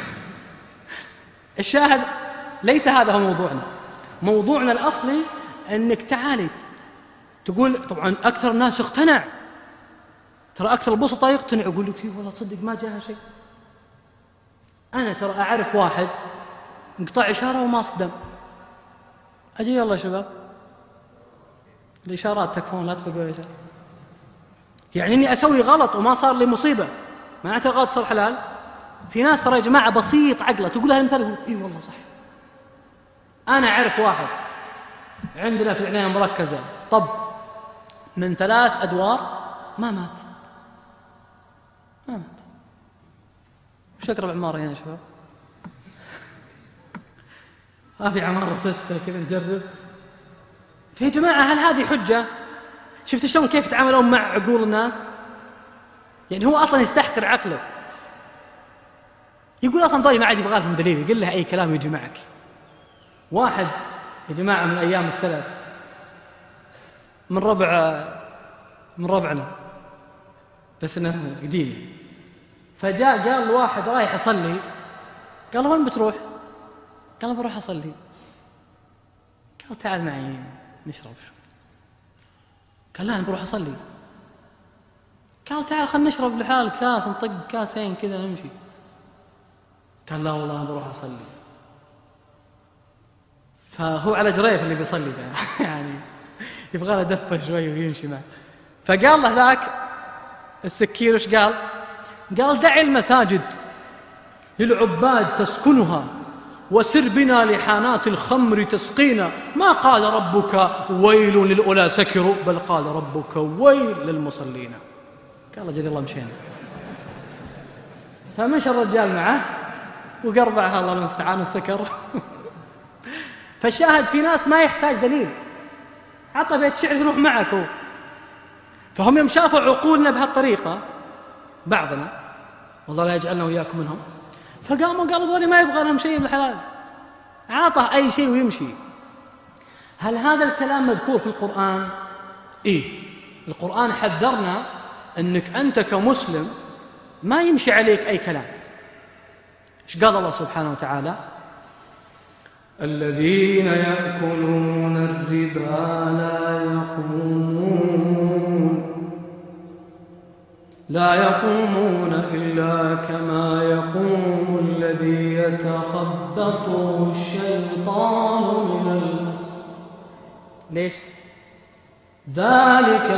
الشاهد ليس هذا هو موضوعنا. موضوعنا الأصلي أنك تعالي تقول طبعا أكثر الناس اقتنع، ترى أكثر البسطة يقتنع يقول لك فيه والله تصدق ما جاها شيء. أنا ترى أعرف واحد انقطاع إشارة وما صدم، أجي يلا يا شباب الإشارات تكفون لا تفقوا إشارة، يعني إني أسوي غلط وما صار لي مصيبة معناته الغلط صار حلال. في ناس ترى يا جماعة بسيط عقله تقول لها المثال يقول إيه والله صح. أنا أعرف واحد عندنا في العناية المركزة طب من 3 أدوار ما مات. وش أقرب عمارة هنا يا شباب؟ ما في عمارة 6 كذا نجرب. فيا جماعة هل هذه حجة؟ شفت شلون كيف يتعاملون مع عقول الناس؟ يعني هو أصلا يستحقر عقله، يقول أصلا طيب ما عاد يبغى لهم دليل، يقول له أي كلام يجي معك. واحد يا جماعة من أيام السلف من ربعنا بس إنه قديم، فجاء قال واحد رايح أصلي، قال وين بتروح؟ قال بروح أصلي. قال تعال معي نشرب شو. قال لا أنا بروح أصلي. قال تعال خلنا نشرب لحال كاس نطق كاسين كذا نمشي. قال لا والله أنا بروح أصلي. فهو على جريف اللي بيصلي ده يعني يبغى له دفة شوي ويمشي معه. فقال له ذاك السكير وش قال؟ قال دع المساجد للعباد تسكنها وسر بنا لحانات الخمر تسقينا، ما قال ربك ويل للأولى سكروا بل قال ربك ويل للمصلين. قال جل الله مشينا. فمشى الرجال معه وقربعها الله المستعان وسكر. فالشاهد في ناس ما يحتاج دليل، عطى بيت شعر يروح معك هو. فهم يوم شافوا عقولنا بهالطريقة بعضنا والله لا يجعلنا وإياكم منهم، فقاموا قالوا ذولي ما يبغى لهم شيء بالحلال، عاطه أي شيء ويمشي. هل هذا الكلام مذكور في القرآن؟ إيه، القرآن حذرنا أنك أنت كمسلم ما يمشي عليك أي كلام. إيش قال الله سبحانه وتعالى؟ الذين يأكلون الربا لا يقومون إلا كما يقوم الذي يتخبطه الشيطان من المس. ليش؟ ذلك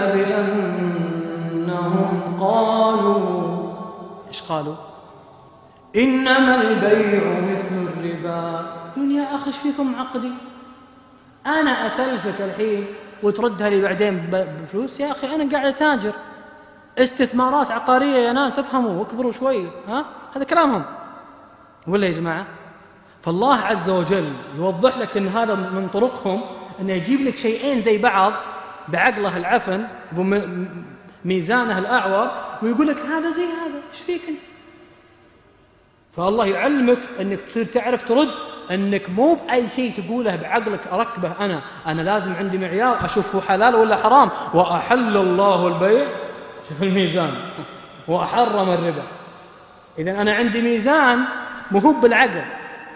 بأنهم قالوا إيش قالوا؟ إنما البيع مثل الربا. يقولون يا أخي إيش فيكم معقدين؟ أنا أسلفك الحين وتردها لي بعدين بفلوس. يا أخي أنا قاعد أتاجر، استثمارات عقارية يا ناس افهموا واكبروا شوي. هذا كلامهم ولا يا جماعة؟ فالله عز وجل يوضح لك أن هذا من طرقهم، أنه يجيب لك شيئين زي بعض بعقله العفن بميزانه الأعور ويقول لك هذا زي هذا، إيش فيك انت؟ فالله يعلمك أنك تصير تعرف ترد، أنك مو بأي شيء تقوله بعقلك أركبه أنا لازم عندي معيار أشوفه حلال ولا حرام. وأحل الله البيع شوف الميزان وأحرم الربا. إذن أنا عندي ميزان مهب بالعقل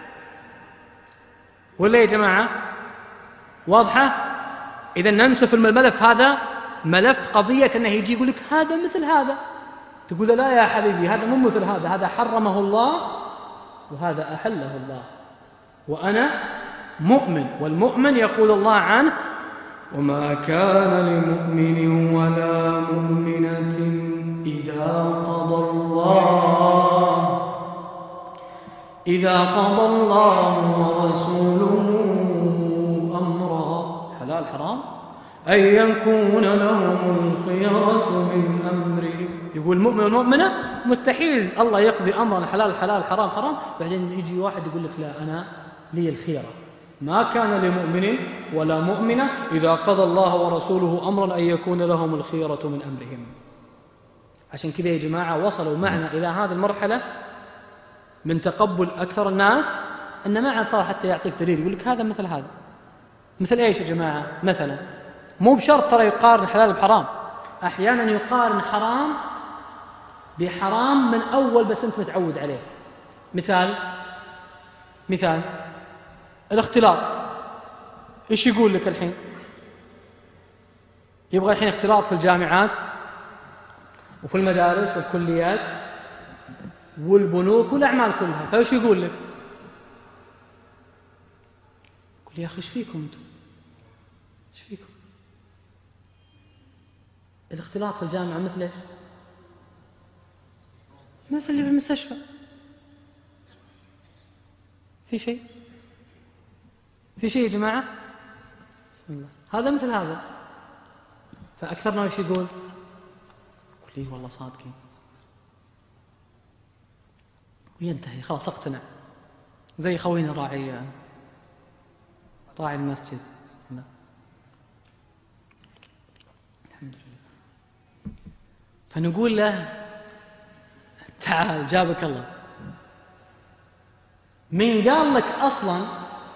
ولا يا جماعة؟ واضحة؟ إذن ننسف الملف هذا ملف قضية أنه يجي يقول لك هذا مثل هذا، تقول لا يا حبيبي هذا مو مثل هذا حرمه الله وهذا أحله الله، وأنا مؤمن والمؤمن يقول الله عنه وما كان لمؤمن ولا مؤمنة إذا قضى الله ورسوله أمرا حلال حرام أن يكون لهم الخيرة من أمره. يقول مؤمن ومؤمنة مستحيل الله يقضي أمرا حلال حرام بعدين يجي واحد يقول لك لا أنا لي الخيرة. ما كان لمؤمن ولا مؤمنة إذا قضى الله ورسوله أمرا أن يكون لهم الخيرة من أمرهم. عشان كذا يا جماعة وصلوا معنا إلى هذه المرحلة من تقبل أكثر الناس أن ما عاد صار حتى يعطيك دليل، يقول لك هذا مثل هذا. مثل إيش يا جماعة؟ مثلا مو بشرط ترى يقارن حلال بحرام، أحيانا يقارن حرام بحرام من أول بس أنت متعود عليه. مثال الاختلاط. إيش يقول لك الحين؟ يبغى الحين اختلاط في الجامعات وفي المدارس والكليات والبنوك والأعمال كلها، فإيش يقول لك؟ يقول يا أخي إيش فيكم أنتم؟ إيش فيكم؟ الاختلاط في الجامعة مثل إيش؟ مثل اللي في المستشفى. في شيء يا جماعة؟ بسم الله. هذا مثل هذا. فأكثرنا إيش يقول؟ يقول لي والله صادقين، وينتهي خلاص اقتنع. زي خوينا راعي المسجد. الحمد لله. فنقول له تعال جابك الله، من قال لك أصلا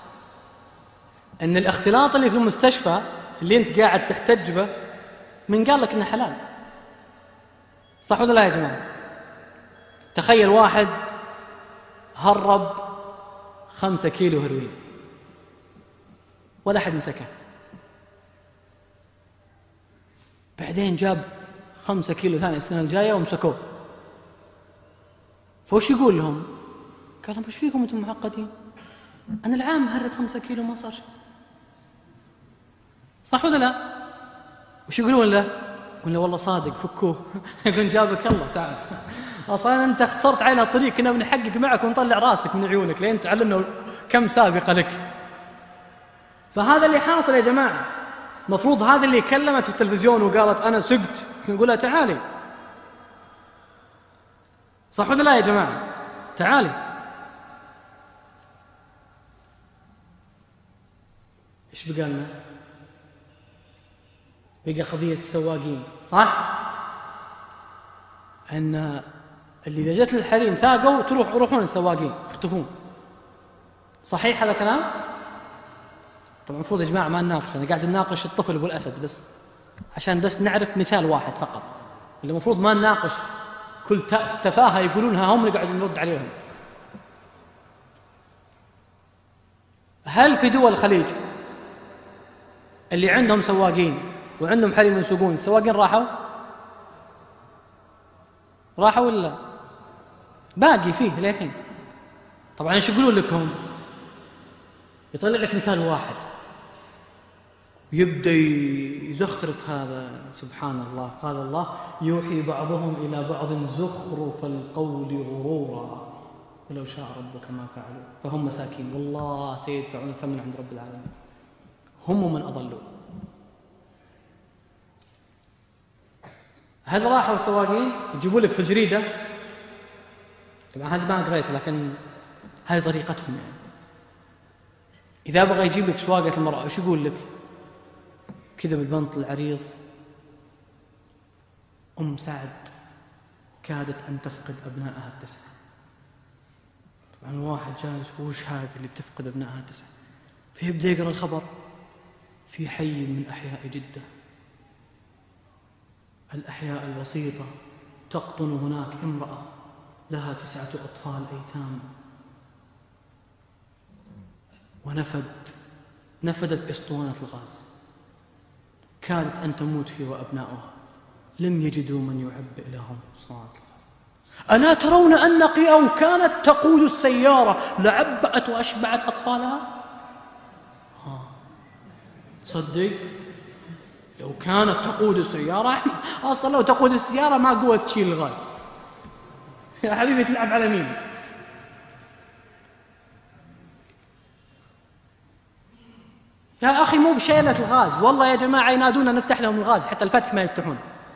أن الاختلاط اللي في المستشفى اللي أنت قاعد تحتج به، من قال لك أنه حلال؟ صح ولا لا يا جماعة؟ تخيل واحد هرب 5 كيلو هيروين ولا أحد مسكه، بعدين جاب 5 كيلو ثاني السنة الجاية ومسكوه، فوش يقول لهم؟ قال لهم ايش فيكم انتم معقدين؟ أنا العام هرب 5 كيلو ما صار شيء. صح ولا لا؟ وش يقولون له؟ يقول له والله صادق فكوه. يقول جابك الله تعال، أصلا أنت اختصرت علينا الطريق، كنا بنحقق معك ونطلع راسك من عيونك لين تعلمنا كم سابقة لك. فهذا اللي حاصل يا جماعة. مفروض هذا اللي كلمت في التلفزيون وقالت أنا سقت، نقول لها تعالي. صح ولا لا يا جماعة؟ تعالي. إيش بقى لنا؟ بقى قضية السواقين، صح؟ أن اللي إذا جت للحريم ساقوا يروحون السواقين يختفون. صحيح هذا كلام؟ طبعا المفروض يا جماعة ما نناقش، أنا قاعد نناقش الطفل أبو الأسد بس عشان بس نعرف مثال واحد فقط. اللي المفروض ما نناقش كل تفاهة يقولونها هم اللي قاعد نرد عليهم. هل في دول الخليج اللي عندهم سواقين وعندهم حريم يسوقون السواقين راحوا ولا باقي فيه للحين؟ طبعا ايش يقولون لكم؟ يطلع لك مثال واحد يبدأ يزخرف هذا. سبحان الله، قال الله يوحي بعضهم إلى بعض زخرف القول غرورا ولو شاء ربك ما فعلوا فهم مساكين والله سيدفعون الثمن عند رب العالمين. هم من أضلوا. هل راحوا السواقين يجيبوا لك في الجريدة؟ طبعا هذا ما قريت لكن هذه طريقتهم يعني. إذا بغى يجيب لك سواقة المرأة إيش يقول لك؟ كذا بالبنط العريض أم سعد كادت أن تفقد أبنائها 9. طبعا واحد جالس وش هذا اللي بتفقد أبنائها 9؟ فيبدأ يقرأ الخبر في حي من أحياء جدة الأحياء البسيطة تقطن هناك امرأة لها 9 أطفال أيتام ونفدت أسطوانة الغاز، كادت أن تموت هي وأبناؤها، لم يجدوا من يعبئ لهم صلاة الغاز. ألا ترون أن لو كانت تقود السيارة لعبأت وأشبعت أطفالها؟ تصدق لو كانت تقود السيارة، أصلا لو تقود السيارة ما قوة تشيل الغاز. يا حبيبي تلعب على مين؟ يا أخي مو بشيلة الغاز، والله يا جماعة ينادونا نفتح لهم الغاز حتى الفتح ما يفتحون.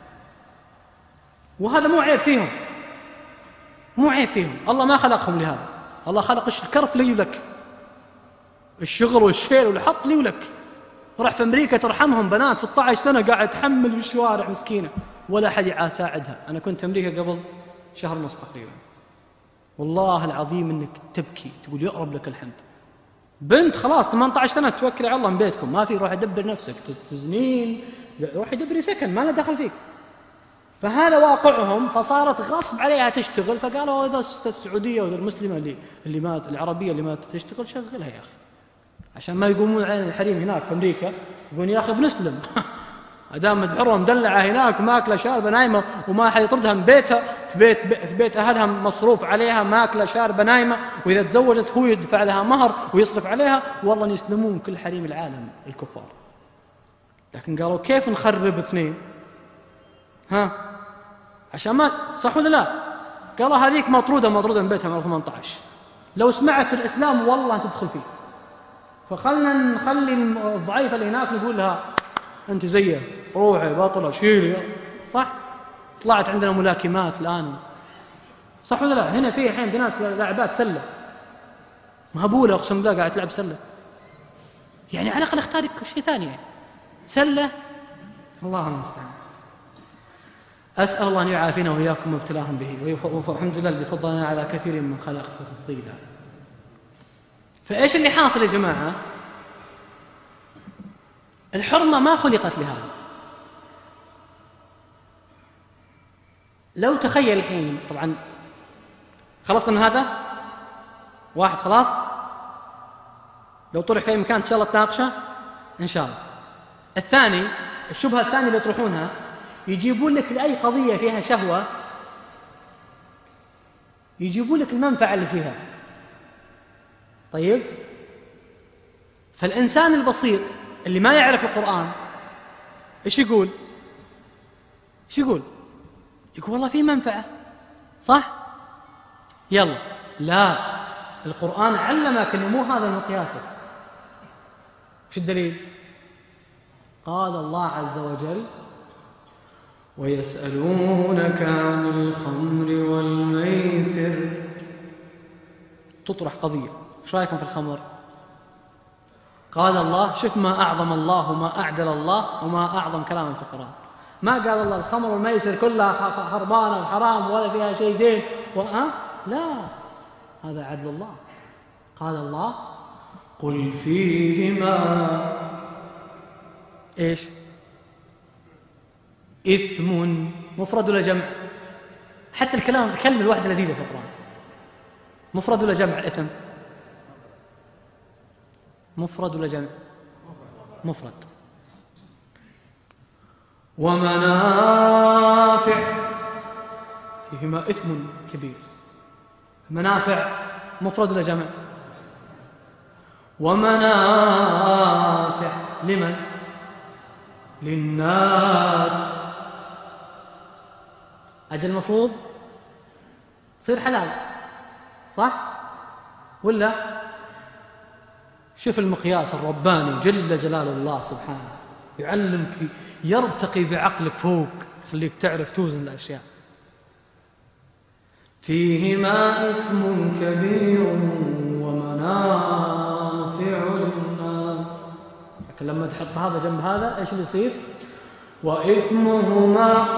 وهذا مو عيب فيهم، مو عيب فيهم، الله ما خلقهم لهذا. الله خلق الكرف لي ولك، الشغل والشيل والحط لي ولك. راح في أمريكا ترحمهم بنات 16 سنة قاعد تحمل بالشوارع مسكينة ولا أحد يساعدها. أنا كنت في أمريكا قبل 1.5 شهر تقريبا، والله العظيم إنك تبكي تقول يقرب لك الحمد. بنت خلاص 18 سنة توكلي على الله من بيتكم، ما في روح يدبر نفسك تزنين، روح يدبري سكن ما له دخل فيك. فهذا واقعهم، فصارت غصب عليها تشتغل. فقالوا إذا السعودية وإذا المسلمة اللي مات العربية اللي ماتت تشتغل شغلها يا أخي، عشان ما يقومون علينا الحريم هناك في أمريكا يقولون يا أخي بنسلم أدام مدحرة مدلعة هناك ماكلة شاربة نايمة وما حد يطردها من بيتها، في بيت أهلها مصروف عليها ماكلة شاربة نايمة، وإذا تزوجت هو يدفع لها مهر ويصرف عليها، والله يسلمون كل حريم العالم الكفار. لكن قالوا كيف نخرب اثنين؟ عشان ما صح ولا لا؟ قالوا هذيك مطرودة من بيتها من 18، لو سمعت الإسلام والله تدخل فيه. فخلنا نخلي الضعيفة اللي هناك نقول لها أنت زيه روحي بطلة شيلي، صح؟ طلعت عندنا ملاكمات الآن، صح ولا لا؟ هنا في الحين في ناس لاعبات سلة مهبولة أقسم بالله قاعد تلعب سلة، يعني على الأقل اختاري شيء ثاني يعني. سلة، الله المستعان. أسأل الله أن يعافينا وإياكم وابتلاهم به، والحمد لله بفضلنا على كثير من خلق تفضيلا. فإيش اللي حاصل يا جماعة؟ الحرمة ما خلقت لهذا. لو تخيل الحين، طبعا خلصنا من هذا واحد خلاص، لو طرح في أي مكان إن شاء الله تناقشه إن شاء الله. الثاني، الشبهة الثانية اللي يطرحونها، يجيبون لك لأي قضية فيها شهوة يجيبون لك المنفعة اللي فيها. طيب، فالإنسان البسيط اللي ما يعرف القرآن إيش يقول؟ يقول والله في منفعة، صح؟ يلا، لا، القرآن علمك أنه مو هذا المقياس. شو الدليل؟ قال الله عز وجل: ويسألونك عن الخمر والميسر. تطرح قضية، ايش رايكم في الخمر؟ قال الله، شوف ما أعظم الله وما أعدل الله وما أعظم كلام في القرآن. ما قال الله الخمر والميسر كلها خربانة وحرام ولا فيها شيء زين لا، هذا عدل الله. قال الله: قل فيهما إيش؟ إثم. مفرد ولا جمع؟ حتى الكلمة الواحدة لذيذة في القرآن. مفرد ولا جمع إثم؟ مفرد ولا جمع؟ مفرد. ومنافع، فيهما إثم كبير. منافع مفرد ولا جمع؟ ومنافع لمن؟ للناس. أجل المفروض تصير حلال، صح ولا؟ شوف المقياس الرباني جل جلال الله سبحانه، يعلمك، يرتقي بعقلك فوق، يخليك تعرف توزن الأشياء. فيهما إثم كبير ومنافع للناس. لكن لما تحط هذا جنب هذا إيش اللي يصير؟ وإثمهما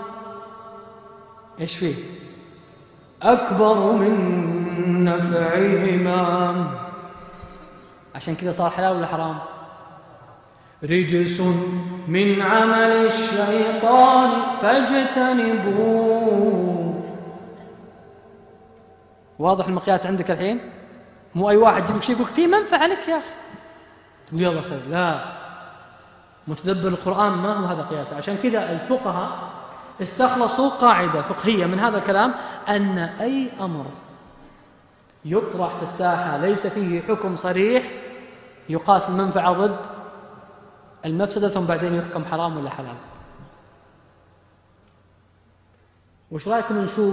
إيش فيه؟ أكبر من نفعهما. عشان كذا صار حلال ولا حرام؟ رجس من عمل الشيطان فاجتنبوه. واضح المقياس عندك الحين؟ مو أي واحد يجيبك شيء يقولك فيه منفعة لك يا أخي تقول يلا خير، لا، متدبر القرآن ما هو هذا قياسه. عشان كذا الفقهاء استخلصوا قاعدة فقهية من هذا الكلام، أن أي أمر يطرح في الساحة ليس فيه حكم صريح يقاس المنفعة ضد المفسدة، ثم بعدين يحكم حرام ولا حلال. وش رأيكم نشوف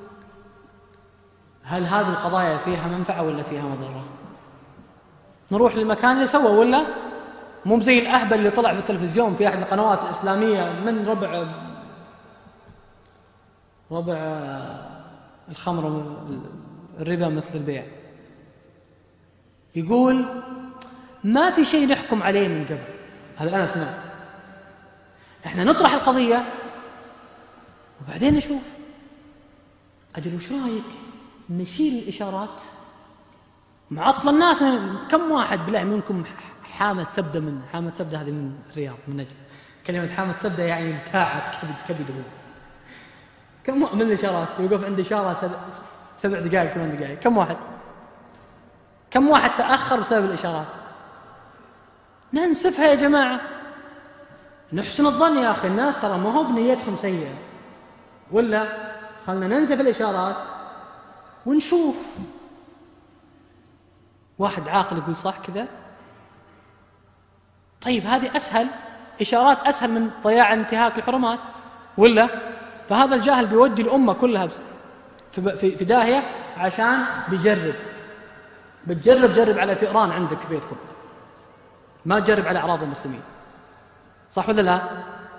هل هذه القضايا فيها منفعة ولا فيها مضرة؟ نروح للمكان اللي سوى، ولا مو زي الأهبل اللي طلع في التلفزيون في أحد القنوات الإسلامية من ربع الخمر الربا مثل البيع، يقول ما في شيء نحكم عليه من قبل. هذا أنا سمعت. إحنا نطرح القضية وبعدين نشوف أجل وش رأيك؟ نشيل الإشارات، معطل الناس. كم واحد بالله منكم حامد سبدة حامد سبدة هذه من الرياض من نجد، كلمة حامد سبدة يعني بتاعت كبد هو. كم من الإشارات يوقف عند إشارة 7 دقائق 8 دقائق؟ كم واحد تأخر بسبب الإشارات؟ ننسفها يا جماعة، نحسن الظن يا أخي، الناس ترى ما هو بنيتهم سيئة، ولا خلنا ننسف الإشارات ونشوف. واحد عاقل يقول صح كذا، طيب هذه أسهل، إشارات أسهل من ضياع انتهاك الحرمات، ولا؟ فهذا الجاهل بيودي الأمة كلها في داهية عشان بتجرب على فئران عندك في بيتكم، ما تجرب على أعراض المسلمين، صح ولا لا؟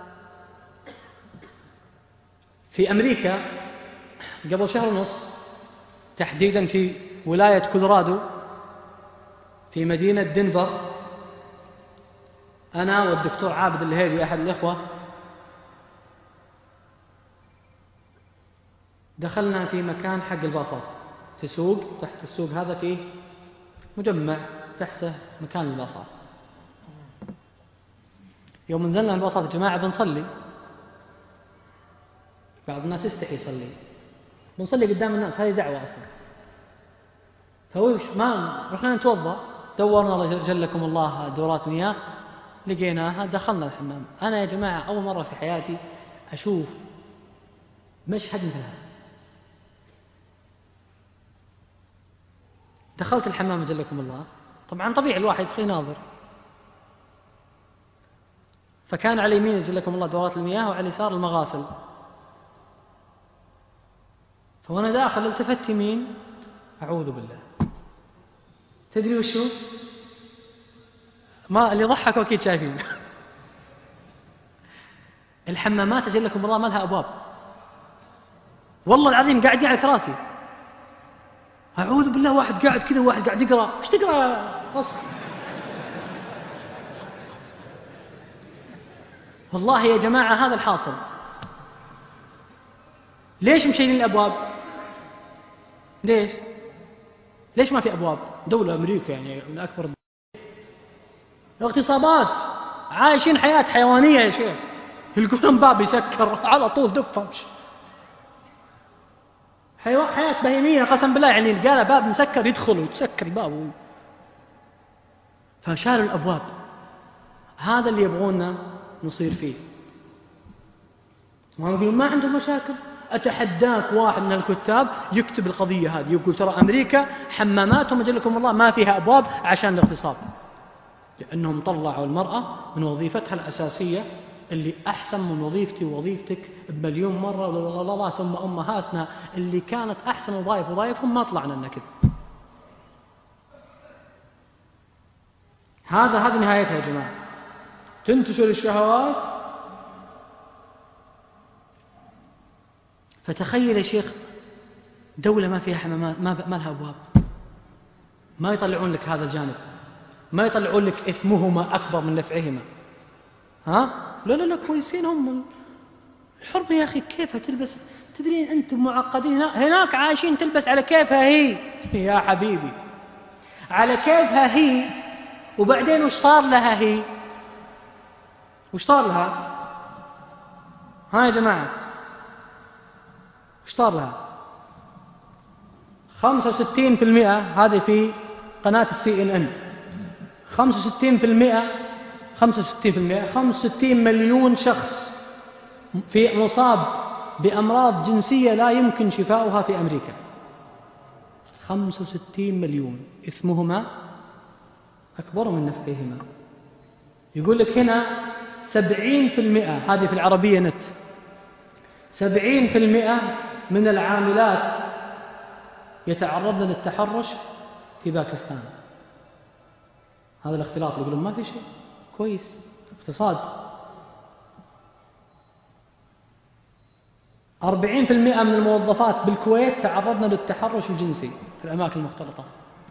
في أمريكا قبل شهر ونص تحديدا في ولاية كولورادو في مدينة دنفر، أنا والدكتور عابد الهيبي أحد الإخوة دخلنا في مكان حق الباصات، في سوق، تحت السوق هذا فيه مجمع تحته مكان الباصات. يوم نزلنا الباصات يا جماعة بنصلي، بعض الناس يستحي يصلي، بنصلي قدام الناس، هذه دعوة أصلا. فوش ما رحنا نتوضأ، دورنا الله جلكم الله دورات مياه لقيناها، دخلنا الحمام. أنا يا جماعة أول مرة في حياتي أشوف مشهد مثل هذا. دخلت الحمام جلكم الله، طبعا طبيعي الواحد يبغى يناظر، فكان على يمين جلكم الله دورات المياه وعلى اليسار المغاسل. فوانا داخل التفت يمين، أعوذ بالله، تدري وشو؟ ما اللي ضحكوا أكيد شايفين. الحمامات جلكم الله ما لها أبواب، والله العظيم قاعدين على كراسي، أعوذ بالله، واحد قاعد كذا وواحد قاعد يقرأ. إيش تقرأ أصلا؟ والله يا جماعة هذا الحاصل. ليش مشيلين الأبواب؟ ليش ما في أبواب؟ دولة أمريكا يعني من أكبر الاغتصابات، عايشين حياة حيوانية يا شيخ، يلقون باب يسكر على طول دفة، حياة بهيمية قسم بالله، يعني يلقى باب مسكر يدخل ويتسكر الباب. فشالوا الأبواب. هذا اللي يبغونا نصير فيه. ما يقولون ما عندهم مشاكل. أتحداك واحد من الكتاب يكتب القضية هذه، يقول ترى أمريكا حماماتهم أجلكم الله ما فيها أبواب عشان الاغتصاب، لأنهم طلعوا المرأة من وظيفتها الأساسية اللي أحسن من وظيفتي ووظيفتك بمليون مرة، والله ثم أمهاتنا اللي كانت أحسن وظائفهم ما طلعنا لنا كذا. هذه نهايتها يا جماعة، تنتشر الشهوات. فتخيل يا شيخ دولة ما فيها حمامات، ما لها أبواب، ما يطلعون لك هذا الجانب، ما يطلعون لك إثمهما أكبر من نفعهما. لا كويسين هم. الحرمة يا أخي كيفها تلبس؟ تدرين أنتم معقدين، هناك عايشين تلبس على كيفها هي يا حبيبي، على كيفها هي. وبعدين وش صار لها هي؟ وش صار لها؟ يا جماعة وش صار لها؟ 65% هذه في قناة CNN، 65 مليون شخص في مصاب بأمراض جنسية لا يمكن شفاؤها في أمريكا. 65 مليون، إثمهما أكبر من نفعهما. يقول لك هنا 70%، هذه في العربية نت، 70% من العاملات يتعرضن للتحرش في باكستان. هذا الاختلاط يقولون ما في شيء، كويس، اقتصاد. 40% من الموظفات بالكويت تعرضن للتحرش الجنسي في الأماكن المختلطة.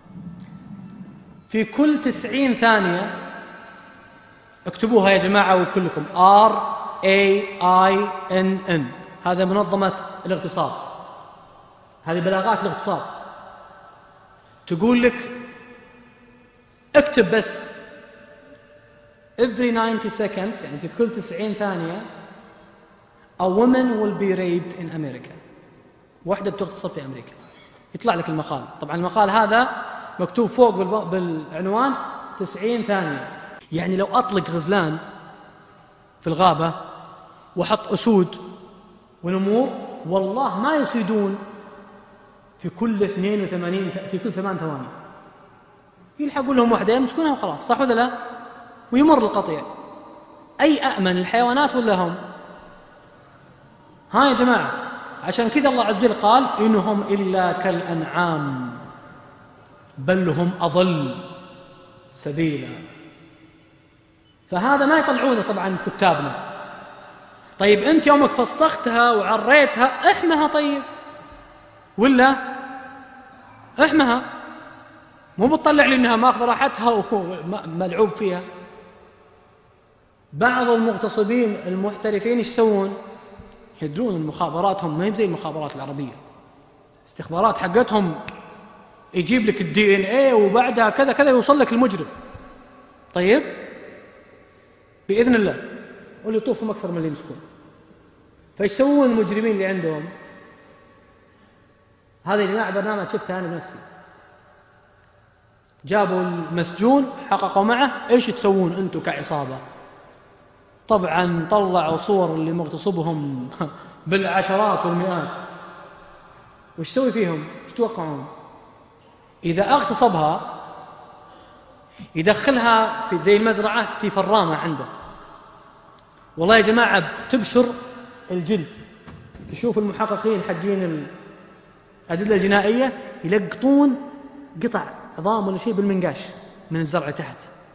في كل 90 ثانية، اكتبوها يا جماعة وكلكم، RAINN، هذا منظمة الاغتصاب. هذه بلاغات الاغتصاب. تقول لك اكتب بس every 90 seconds، يعني في كل 90 ثانية a woman will be raped in America، واحدة بتغتصب في أمريكا. يطلع لك المقال. طبعا المقال هذا مكتوب فوق بالعنوان 90 ثانية. يعني لو أطلق غزلان في الغابة وحط أسود ونمور، والله ما يصيدون في كل 82 في كل 8 ثواني. يلحقوا لهم واحدة يمسكونها وخلاص، صح ولا لا؟ ويمر القطيع. أي أأمن الحيوانات ولا هم؟ ها يا جماعة، عشان كذا الله عز وجل قال إنهم إلا كالأنعام بل هم أضل سبيلا. فهذا ما يطلعونه طبعا كتابنا. طيب أنت يومك فسختها وعريتها، احمها طيب، ولا احمها، مو بتطلع لي إنها ماخذ راحتها وملعوب فيها. بعض المغتصبين المحترفين ايش يسوون؟ يدرون المخابرات هم ما هي زي المخابرات العربية. استخبارات حقتهم يجيب لك الدي ان ايه وبعدها كذا كذا يوصل لك المجرم. طيب بإذن الله، واللي يطوفهم أكثر من اللي يمسكون. فايش يسوون المجرمين اللي عندهم؟ هذا يا جماعة برنامج شفته أنا بنفسي. جابوا المسجون حققوا معه، ايش تسوون أنتم كعصابة؟ طبعا طلعوا صور اللي مغتصبهم بالعشرات والمئات. وش يسوي فيهم؟ ايش توقعون؟ إذا اغتصبها يدخلها في زي المزرعة في فرامة عنده. والله يا جماعة بتبشر الجلد. تشوف المحققين حقين الأدلة الجنائية يلقطون قطع عظام ولا شيء بالمنقاش من الزرع تحت.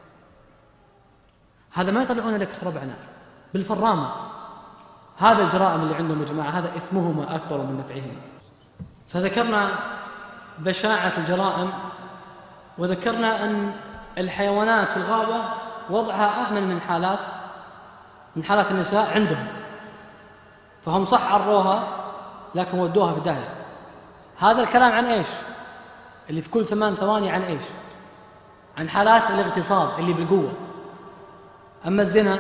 هذا ما يطلعون لك ربعنا بالفرامة. هذا الجرائم اللي عندهم يا جماعة، هذا إثمهما أكبر من نفعهما. فذكرنا بشاعة الجرائم، وذكرنا أن الحيوانات في الغابة وضعها أهمل من حالات النساء عندهم. فهم صح عروها لكن ودوها في داهية. هذا الكلام عن إيش؟ اللي في كل 8 ثواني عن إيش؟ عن حالات الاغتصاب اللي بالقوة. أما الزنا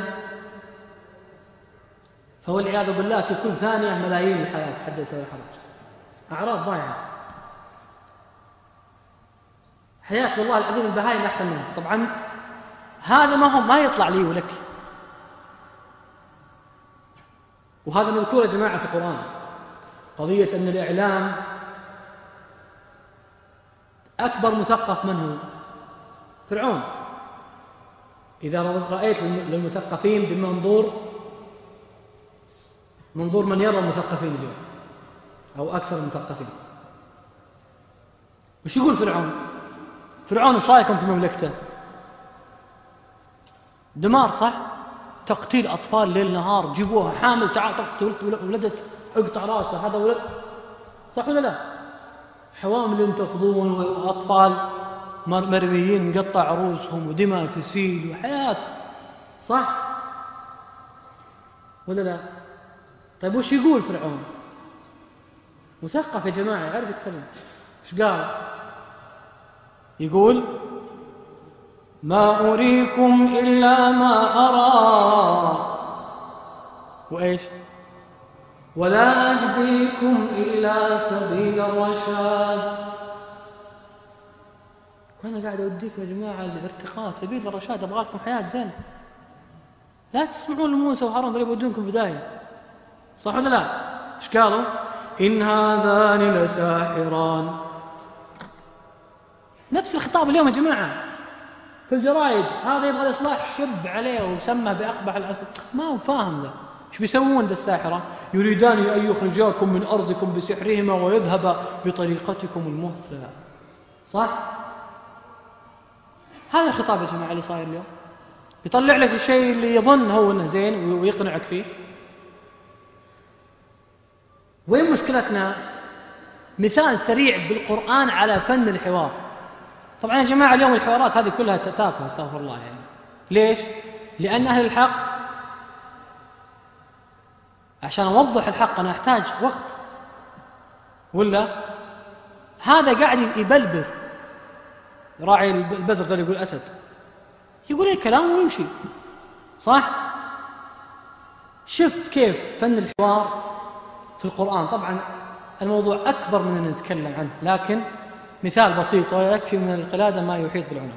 فهو العياذ بالله في كل ثانية ملايين الحياة حدث ولا حرج. أعراض ضائعة. حياة والله العظيم البهائم أحسن منها. طبعا هذا ما يطلع لي ولك. وهذا مذكور يا جماعة في القرآن. قضية أن الإعلام أكبر مثقف من هو؟ فرعون. إذا رأيت للمثقفين بمنظور من يرى المثقفين اليوم أو أكثر المثقفين، وش يقول فرعون وش رأيكم في مملكته؟ دمار، صح؟ تقتيل أطفال ليل نهار، جيبوها حامل تعال تقتل ولدت اقطع راسه، هذا ولد، صح ولا لا؟ حوامل ينتفضون وأطفال مرميين مقطع عروسهم ودماء تسيل وحياة، صح ولا لا؟ طيب وش يقول فرعون؟ مثقف يا جماعة، يعرف يتكلم. ايش قال؟ يقول ما أريكم إلا ما أرى، وإيش؟ ولا أهديكم إلا سبيل الرشاد. وأنا قاعد أوديكم يا جماعة الارتقاء سبيل الرشاد، أبغى لكم حياة زينة. لا تسمعون لموسى وهارون بل يودونكم بداية، صح ولا لا؟ إيش قالوا؟ إن هذان لساحران. نفس الخطاب اليوم يا جماعة في الجرائد. هذا يبغى الإصلاح، شب عليه وسمى بأقبح الأسد. ما هو فاهم ذا. إيش بيسوون ذا الساحرة؟ يريدان أن يخرجاكم من أرضكم بسحرهما ويذهب بطريقتكم المثلى، صح؟ هذا الخطاب يا جماعة اللي صاير اليوم. يطلع لك الشيء اللي يظن هو أنه زين ويقنعك فيه. وين مشكلتنا؟ مثال سريع بالقرآن على فن الحوار. طبعا يا جماعة اليوم الحوارات هذه كلها تافهة، استغفر الله يعني. ليش؟ لأن أهل الحق، عشان أوضح الحق أنا أحتاج وقت، ولا هذا قاعد يبلبر، راعي البزر ده يقول أسد، يقول أي كلام ويمشي، صح؟ شفت كيف فن الحوار في القرآن. طبعا الموضوع أكبر من أن نتكلم عنه، لكن مثال بسيط ويكفي من القلادة ما يحيط بالعنب.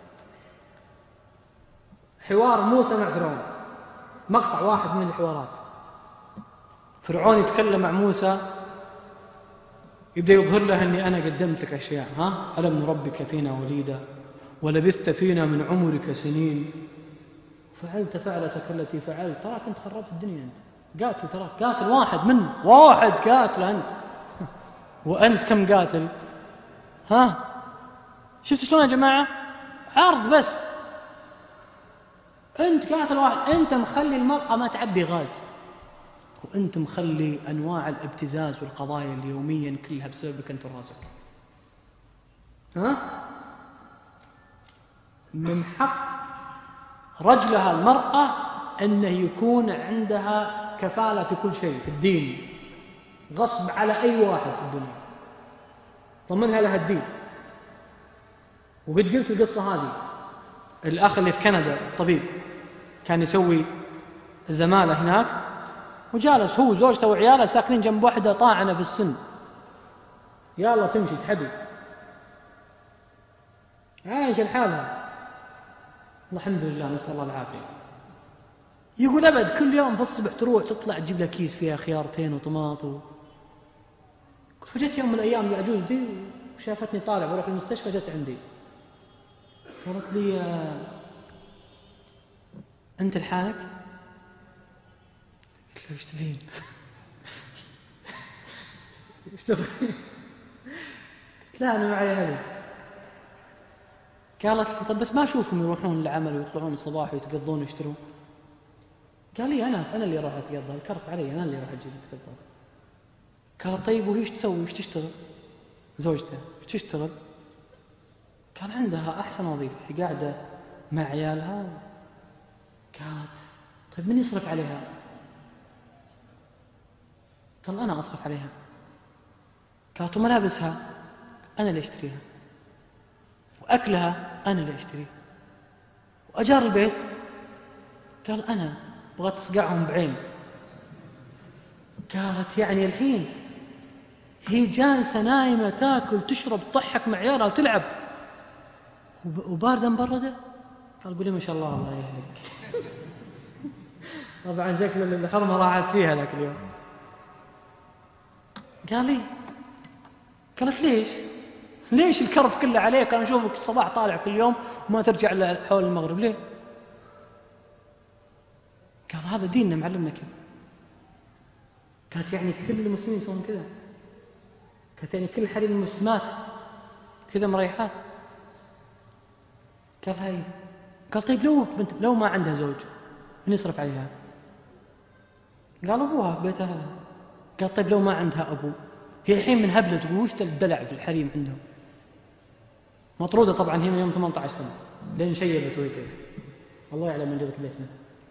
حوار موسى مع فرعون، مقطع واحد من الحوارات. فرعون يتكلم مع موسى، يبدأ يظهر له أني أنا قدمت لك أشياء، ألم نربك فينا وليدا ولبثت فينا من عمرك سنين فعلت فعلتك التي فعلت، تراك أنت خربت الدنيا، أنت قاتل، تراك قاتل واحد منه، واحد قاتل أنت وأنت كم قاتل؟ شفت شلون يا جماعة؟ عرض بس، أنت قاتل واحد، أنت مخلي المرأة ما تعبي غاز، وأنت مخلي أنواع الابتزاز والقضايا اليوميا كلها بسببك أنت وراسك. من حق رجلها المرأة أنه يكون عندها كفالة في كل شيء في الدين، غصب على أي واحد في الدنيا، طمنها لها الدين. وقد قلت القصة هذه، الأخ اللي في كندا الطبيب كان يسوي الزمالة هناك، وجالس هو وزوجته وعياله ساكنين جنب واحدة طاعنة في السن، يلا تمشي تحبي، عايشة لحالها، الحمد لله، نسأل الله العافية. يقول أبد كل يوم في الصبح تروح تطلع تجيب لها كيس فيها خيارتين وطماط فجت يوم من الأيام العجوز دي وشافتني طالع بروح المستشفى، جت عندي قالت لي أنت لحالك؟ قلت له إيش تبين؟ إيش تبين؟ لا أنا معي أهلي. قالت لي طب بس ما أشوفهم يروحون العمل ويطلعون الصباح ويتقضون ويشترون. قال لي أنا اللي راح أتقضى، الكرت علي، أنا اللي راح أجيب أتقضى. قال طيب وهي إيش تسوي؟ إيش تشتغل؟ زوجته إيش تشتغل؟ كان عندها أحسن وظيفة، هي قاعدة مع عيالها. قالت طيب من يصرف عليها؟ قال أنا أصرف عليها. قالت وملابسها أنا اللي أشتريها، وأكلها أنا اللي أشتريه، وأجار البيت قال أنا بغيت أصقعهم بعين. قالت يعني الحين هي جالسة نايمة تاكل تشرب تضحك مع عيالها وتلعب وباردة مبردة؟ قال قولي ما شاء الله الله يهلك. طبعا شكل الحرمة راحت فيها ذاك اليوم. قال لي قالت ليش الكرف كله عليك؟ أنا أشوفك الصباح طالع كل يوم وما ترجع حول المغرب ليه؟ قال هذا ديننا معلمنا كذا. قالت يعني كل المسلمين يسوون كذا؟ قالت يعني كل حريم المسلمات كذا مريحات؟ قال هاي. قال طيب لو ما عندها زوج من يصرف عليها؟ قال أبوها في بيتها. قال طيب لو ما عندها أبو؟ هي الحين من هبلة تقول وش الدلع في الحريم عندهم؟ مطرودة طبعا هي من يوم 18 سنة لين شيبت وهي كذا، الله يعلم من جبت بيتنا،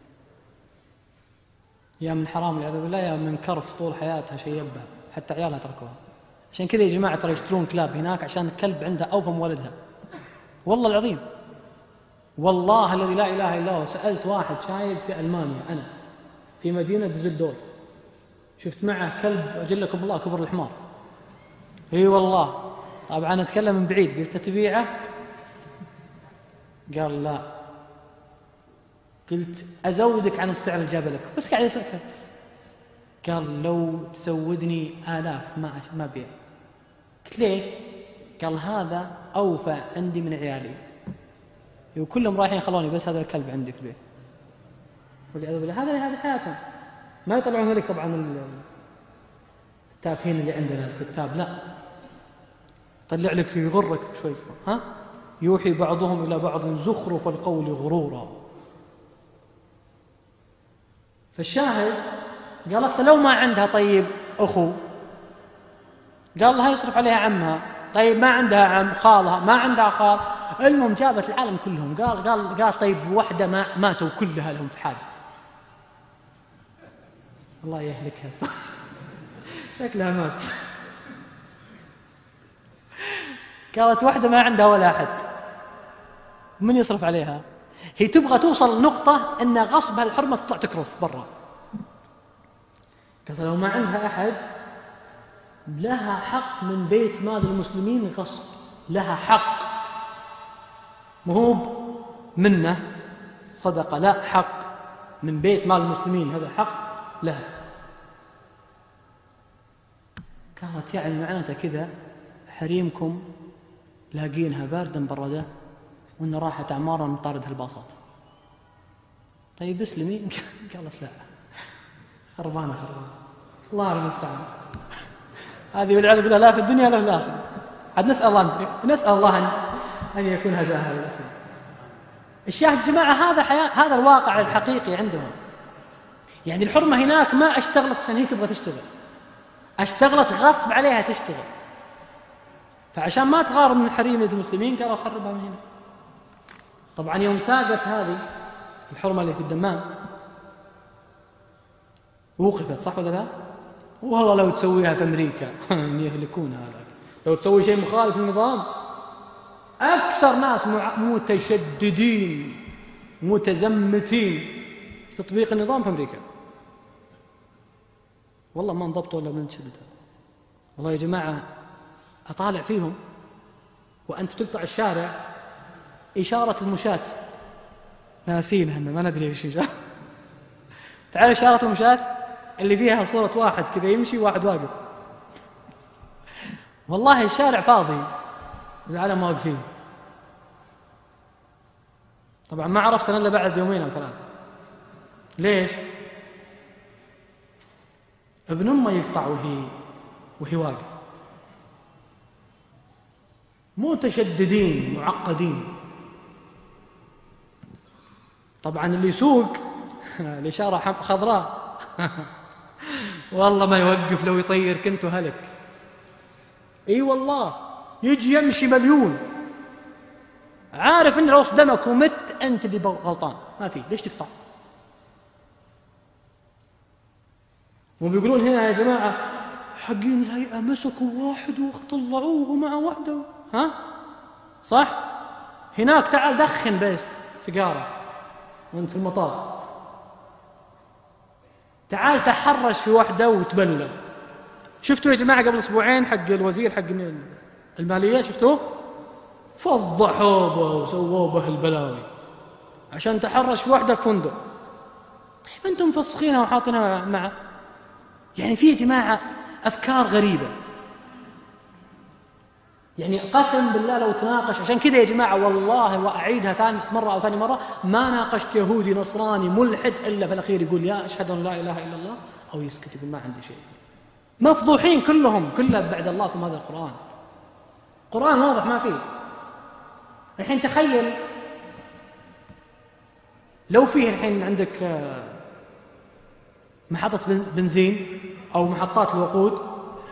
يا من حرام والعياذ بالله، يا من كرف طول حياتها شيبها حتى عيالها تركوها. عشان كذا يا جماعة ترى يشترون كلاب هناك عشان الكلب عندها أوفى من ولدها، والله العظيم، والله الذي لا إله إلا هو. سألت واحد شايب في ألمانيا أنا في مدينة ديزلدورف، شفت معه كلب أجلكم الله كبر الحمار، اي والله. طبعا أتكلم من بعيد، قلت تبيعه؟ قال لا. قلت أزودك عن السعر اللي جابه لك، بس قاعد يسكت. قال لو تزودني آلاف ما بيع. قلت ليش؟ قال هذا أوفى عندي من عيالي، وكلهم رايحين خلوني بس هذا الكلب عندي في البيت، والعياذ بالله. هذا حياتهم، ما يطلعون لك طبعا التافهين اللي عندنا الكتاب، لا، طلع لك يغرك شوي، يوحي بعضهم إلى بعض زخرف القول غرورا. فالشاهد قالت لو ما عندها طيب أخو، قال لها يصرف عليها عمها. طيب ما عندها عم، خالها ما عندها خال، المهم جابت العالم كلهم. قال طيب واحدة ماتوا كلها لهم في حادث، الله يهلكها. شكلها مات. قالت واحدة ما عندها ولا أحد، من يصرف عليها؟ هي تبغى توصل لنقطة أن غصب هالحرمة تطلع تكرف برا. قالت لو ما عندها أحد لها حق من بيت مال المسلمين غصب، لها حق، مو منه صدقة، لا، حق من بيت مال المسلمين، هذا حق لها. قالت يعني معناته كذا حريمكم لاقينها باردة مبردة وإن راحت أعمارا نطاردها الباصات. طيب اسلمي. قالت لا، خربانة الله المستعان. هذه والعياذ بالله لا في الدنيا ولا في الآخرة. عاد نسأل الله أن يكون هداها للإسلام. الشاهد جماعة هذا الواقع الحقيقي عندهم. يعني الحرمة هناك ما اشتغلت عشان هي تبغى تشتغل، اشتغلت غصب عليها تشتغل. فعشان ما تغار من حريم المسلمين قالوا خربها من هنا. طبعا يوم ساقت هذه الحرمة اللي في الدمام وقفت، صح ولا لا؟ والله لو تسويها في أمريكا يهلكونها. لو تسوي شيء مخالف للنظام، أكثر ناس متشددين متزمتين تطبيق النظام في أمريكا. والله ما انضبطوا ولا من شدتها. والله يا جماعة أطالع فيهم وأنت تقطع الشارع إشارة المشاة ناسينها، ما ندري إيش إشارة. تعرف إشارة المشاة اللي فيها صورة واحد كذا يمشي واحد واقف. والله الشارع فاضي العالم واقفين. طبعا ما عرفت أنا إلا بعد يومين أو ثلاثة. ليش؟ ابن أمه يقطع وهي واقف. متشددين معقدين. طبعا اللي يسوق الإشارة خضراء والله ما يوقف، لو يطير كنت هلك. اي والله يجي يمشي مليون، عارف ان لو صدمك ومت انت اللي غلطان، ما في، ليش تقطع؟ وبيقولون هنا يا جماعة حقين الهيئة مسكوا واحد وطلعوه مع واحدة، ها صح؟ هناك تعال دخن بس سيجارة وانت في المطار، تعال تحرش في واحدة وتبلغ. شفتوا يا جماعة قبل أسبوعين حق الوزير حق المالية، شفتوه؟ فضحوا به وسووا به البلاوي عشان تحرش في واحدة في فندق. طيب أنتم مفسخينها وحاطينها مع، يعني في يا جماعة أفكار غريبة. يعني قسم بالله لو تناقش، عشان كذا يا جماعة والله وأعيدها ثاني مرة أو ثاني مرة، ما ناقشت يهودي نصراني ملحد إلا في الأخير يقول يا أشهد أن لا إله إلا الله، أو يسكت يقول ما عندي شيء. مفضوحين كلهم بعد الله ثم هذا القرآن. قرآن واضح ما فيه. الحين تخيل لو فيه الحين عندك محطة بنزين أو محطات الوقود،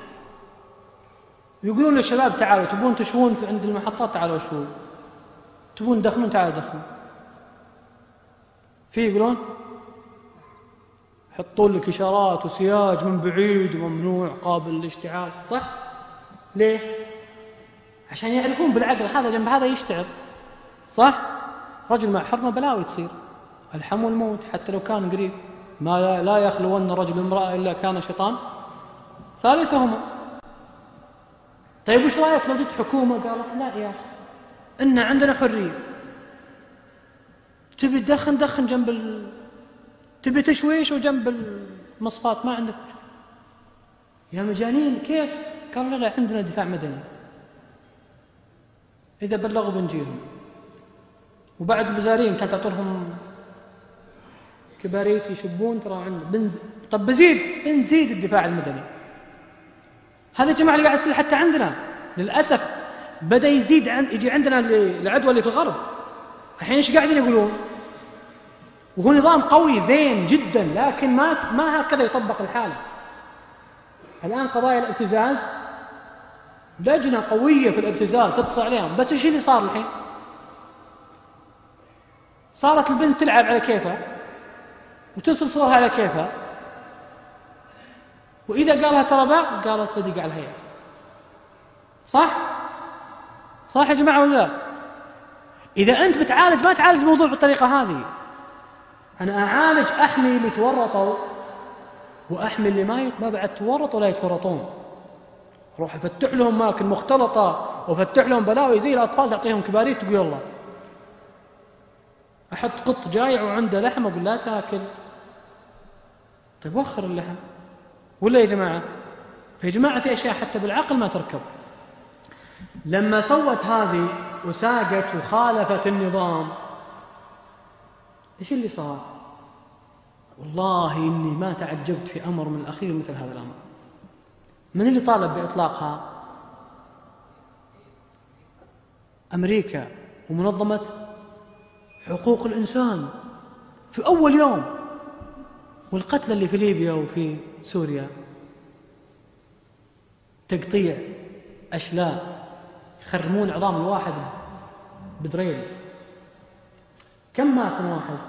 يقولون للشباب تعالوا تبون تشوون في عند المحطات، تعالوا شووا، تبون تدخنون تعالوا دخنون. فيه يقولون يحطون لك إشارات وسياج من بعيد وممنوع قابل للاشتعال، صح؟ ليه؟ عشان يعرفون بالعقل هذا جنب هذا يشتعل، صح؟ رجل مع حرمة بلاوي تصير، الحم والموت حتى لو كان قريب. ما لا يخلون رجل امرأة إلا كان شيطان ثالثهما. طيب وش رأيك لو جت حكومة قالت لا يا أخي إن عندنا حرية، تبي تدخن جنب تبي تشويش وجنب المصفات ما عندك، يا مجانين كيف؟ قالوا لا عندنا دفاع مدني، إذا بلغوا بنجيهم. وبعد البزارين كانت تعطونهم كباريت يشبون ترى عندنا طب بنزيد الدفاع المدني. هذا الجماعة اللي قاعد يصير حتى عندنا للأسف بدأ يزيد يجي عندنا العدوى اللي في الغرب. الحين ايش قاعدين يقولون؟ وهو نظام قوي زين جدا، لكن ما هكذا يطبق الحالة. الآن قضايا الابتزاز لجنة قوية في الابتزاز تتصل عليهم، بس ايش اللي صار الحين؟ صارت البنت تلعب على كيفها وترسل صورها على كيفها، وإذا قالها ترى باع قالت بدي على الهيئة، صح؟ صح يا جماعة ولا لا؟ إذا أنت بتعالج ما تعالج موضوع بالطريقة هذه. أنا أعالج، أحمي اللي تورطوا وأحمي اللي ما بعد تورطوا ولا يتورطون. روح أفتح لهم أماكن مختلطة وفتح لهم بلاوي زي الأطفال، تعطيهم كباريت تقول يلا. أحط قط جايع وعنده لحم أقول لا تاكل. طيب وخر اللحم ولا يا جماعة؟ فيا جماعة في أشياء حتى بالعقل ما تركب. لما سوت هذه وساقت وخالفت النظام، إيش اللي صار؟ والله إني ما تعجبت في أمر من الأخير مثل هذا الأمر. من اللي طالب بإطلاقها؟ أمريكا ومنظمة حقوق الإنسان في أول يوم. والقتلى اللي في ليبيا وفي سوريا، تقطيع أشلاء، يخرمون عظام الواحد بدريل. كم مات من واحد؟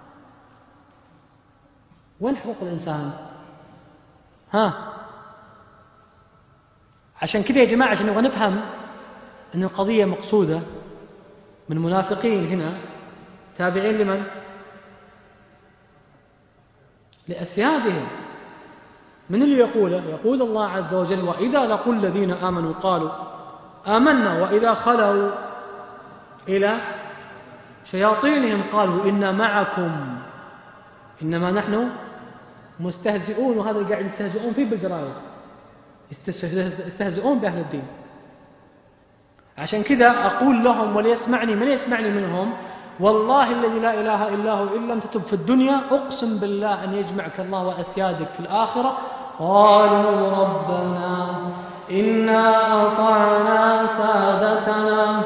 وين حقوق الإنسان؟ عشان كذا يا جماعة، عشان نبغى نفهم أن القضية مقصودة من منافقين هنا تابعين لمن؟ لأسيادهم. من اللي يقوله؟ يقول الله عز وجل: وإذا لقوا الذين آمنوا قالوا آمنا وإذا خلوا إلى شياطينهم قالوا إنا معكم إنما نحن مستهزئون. وهذا اللي قاعد يستهزئون فيه بالجرائد، يستهزئون بأهل الدين. عشان كذا أقول لهم وليسمعني من يسمعني منهم، والله الذي لا إله إلا هو إن لم تتب في الدنيا أقسم بالله أن يجمعك الله وأسيادك في الآخرة. قالوا ربنا إنا أطعنا سادتنا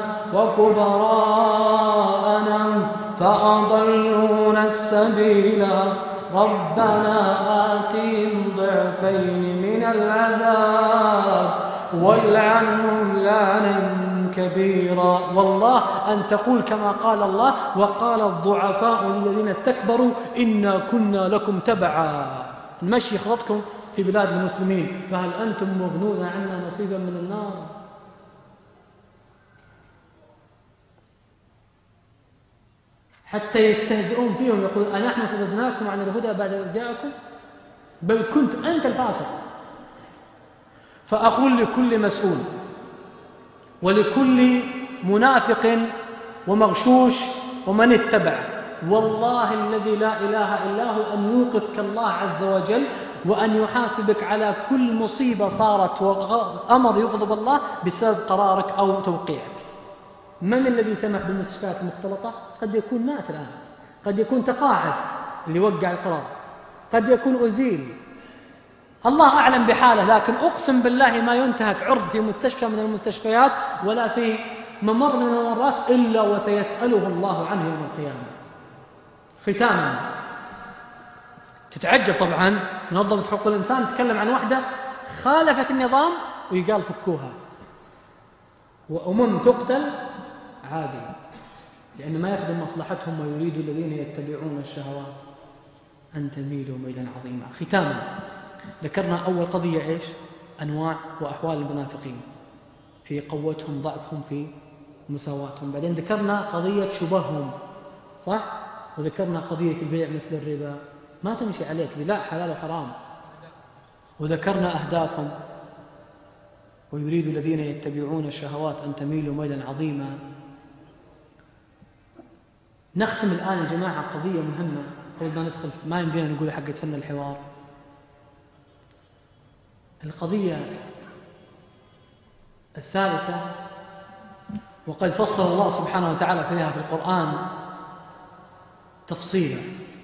وكبراءنا فأضلونا السبيل ربنا آتهم ضعفين من العذاب والعنهم لعنا كبيرا. والله أن تقول كما قال الله: وقال الضعفاء الذين استكبروا إنا كنا لكم تبعا. المشي خطبكم في بلاد المسلمين، فهل أنتم مغنون عنا نصيبا من النار؟ حتى يستهزئون فيهم، يقول: أنحن صددناكم عن الهدى بعد إذ جاءكم بل كنت أنت الفاسق. فأقول لكل مسؤول ولكل منافق ومغشوش ومن اتبع، والله الذي لا إله إلا هو أن يوقفك الله عز وجل وأن يحاسبك على كل مصيبة صارت وأمر يغضب الله بسبب قرارك أو توقيعك. من الذي سمح بالمستشفيات المختلطة؟ قد يكون مات الآن، قد يكون تقاعد اللي وقع القرار، قد يكون أزيل، الله أعلم بحاله. لكن أقسم بالله ما ينتهك عرض في مستشفى من المستشفيات ولا في ممر من الممرات إلا وسيسأله الله عنه يوم القيامة. ختاما، تتعجب طبعا منظمة حقوق الإنسان تتكلم عن وحدة خالفت النظام ويقال فكوها، وأمم تقتل عادي لأن ما يخدم مصلحتهم ويريد الذين يتبعون الشهوات أن تميلوا ميلا عظيما. ختاما، ذكرنا أول قضية إيش؟ أنواع وأحوال المنافقين في قوتهم، ضعفهم، في مساواتهم. بعدين ذكرنا قضية شبههم، صح؟ وذكرنا قضية البيع مثل الربا، ما تمشي عليك لا حلال وحرام. وذكرنا أهدافهم: ويريد الذين يتبعون الشهوات أن تميلوا ميلا عظيما. نختم الآن يا جماعة قضية مهمة قبل ما ندخل، ما يمدينا نقول حق فن الحوار. القضية الثالثة، وقد فصل الله سبحانه وتعالى فيها في القرآن تفصيلا،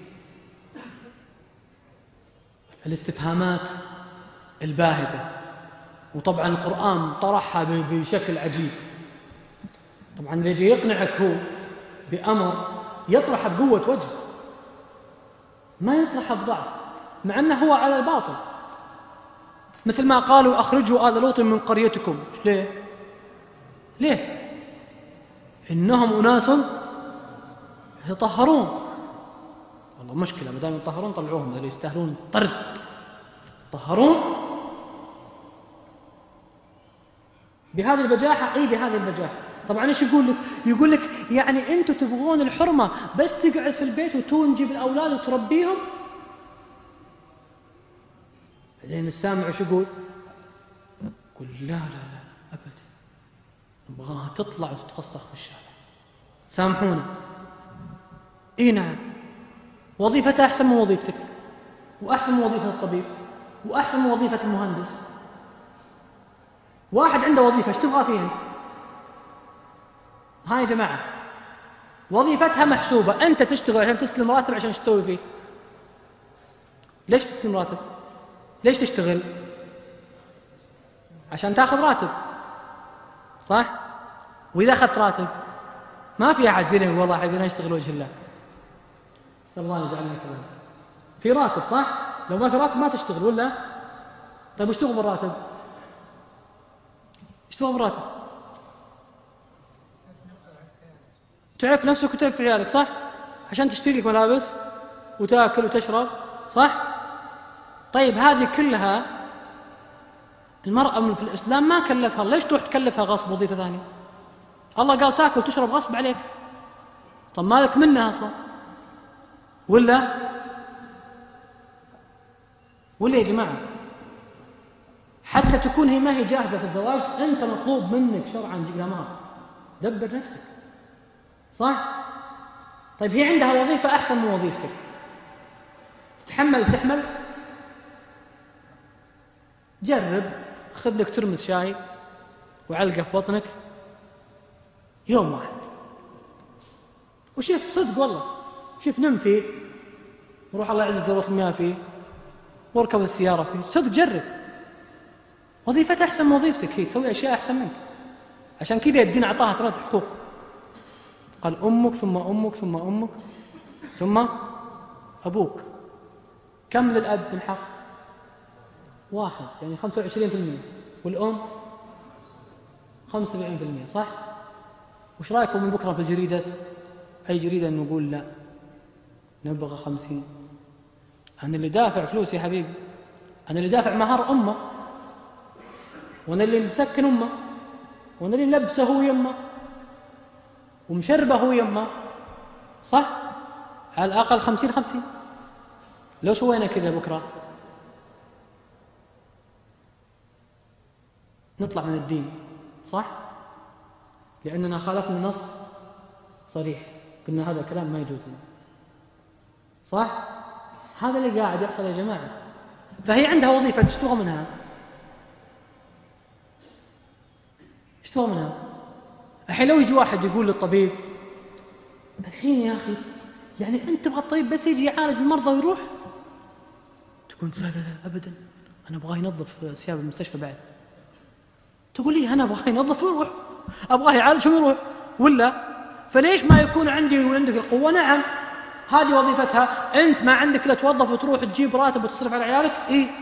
الاستفهامات الباهتة. وطبعا القرآن طرحها بشكل عجيب. طبعا اللي يجي يقنعك هو بأمر يطرح بقوة وجه، ما يطرح بضعف، مع أنه هو على الباطل. مثل ما قالوا: أخرجوا آل لوط من قريتكم. ليه؟ إنهم أناس يطهرون. والله مشكلة، ما دام يطهرون طلعوهم، اللي يستاهلون طرد. يطهرون بهذه البجاحة، بهذه البجاحة. طبعا إيش يقول لك؟ يقول لك يعني أنتم تبغون الحرمة بس تقعد في البيت وتنجب الأولاد وتربيهم؟ لأن السامع إيش يقول؟ يقول لا لا لا أبدا، نبغاها تطلع وتتفسخ في الشارع. سامحونا. إيه نعم، وظيفتها أحسن من وظيفتك، وأحسن من وظيفة الطبيب، وأحسن من وظيفة المهندس. واحد عنده وظيفة ايش تبغى فيها؟ هاي يا جماعة وظيفتها محسوبة، أنت تشتغل عشان تستلم راتب، عشان ايش تسوي فيه؟ ليش تستلم راتب؟ ليش تشتغل؟ عشان تاخذ راتب، صح؟ وإذا أخذت راتب ما في أحد فينا والله حبينا نشتغل وجه الله، صلى الله يجعلنا كذلك. في راتب صح؟ لو ما في راتب ما تشتغل ولا؟ طيب وش تبغى بالراتب؟ ايش تبغى بالراتب؟ تعرف نفسك وتعرف في عيالك، صح؟ عشان تشتري لك ملابس وتاكل وتشرب، صح؟ طيب هذه كلها المرأة في الإسلام ما كلفها، ليش تروح تكلفها غصب وظيفة ثانية؟ الله قال تاكل وتشرب غصب عليك، طب مالك منها أصلا ولا يا جماعة؟ حتى تكون هي ما هي جاهزة في الزواج، أنت مطلوب منك شرعا جرامات دبر نفسك، صح؟ طيب هي عندها وظيفة أحسن من وظيفتك، تحمل جرب، خذ لك ترمس شاي وعلقة في بطنك يوم واحد، وشوف صدق والله، شوف نم فيه وروح الله يعزك دورة المياه فيه واركب السيارة فيه، صدق جرب. وظيفتها أحسن من وظيفتك، هي تسوي أشياء أحسن منك. عشان كذا الدين أعطاها 3 حقوق، قال أمك ثم أمك ثم أمك ثم أبوك. كم للأب من حق؟ 1، يعني 25%، والأم 75%، صح؟ وش رأيكم من بكرة في الجريدة؟ أي جريدة نقول لا نبغى 50؟ أنا اللي دافع فلوس يا حبيبي، أنا اللي دافع مهار أمه، وأنا اللي مسكن أمه، وأنا اللي لبسه هو يمه ومشربه هو يمه، صح؟ على الأقل 50-50. لو سوينا كذا بكرة نطلع من الدين، صح؟ لأننا خالفنا نص صريح، قلنا هذا الكلام ما يجوز لنا، صح؟ هذا اللي قاعد يحصل يا جماعة. فهي عندها وظيفة، ايش تبغى منها؟ ايش تبغى منها؟ الحين لو يجي واحد يقول للطبيب الحين يا أخي يعني أنت تبغى الطبيب بس يجي يعالج المرضى ويروح؟ تقول لا لا لا أبدا، أنا أبغاه ينظف ثياب المستشفى بعد. تقول لي أنا أبغاه ينظف ويروح، أبغاه يعالج ويروح، ولا؟ فليش ما يكون عندي وعندك القوة؟ نعم هذه وظيفتها، أنت ما عندك لا توظف وتروح تجيب راتب وتصرف على عيالك،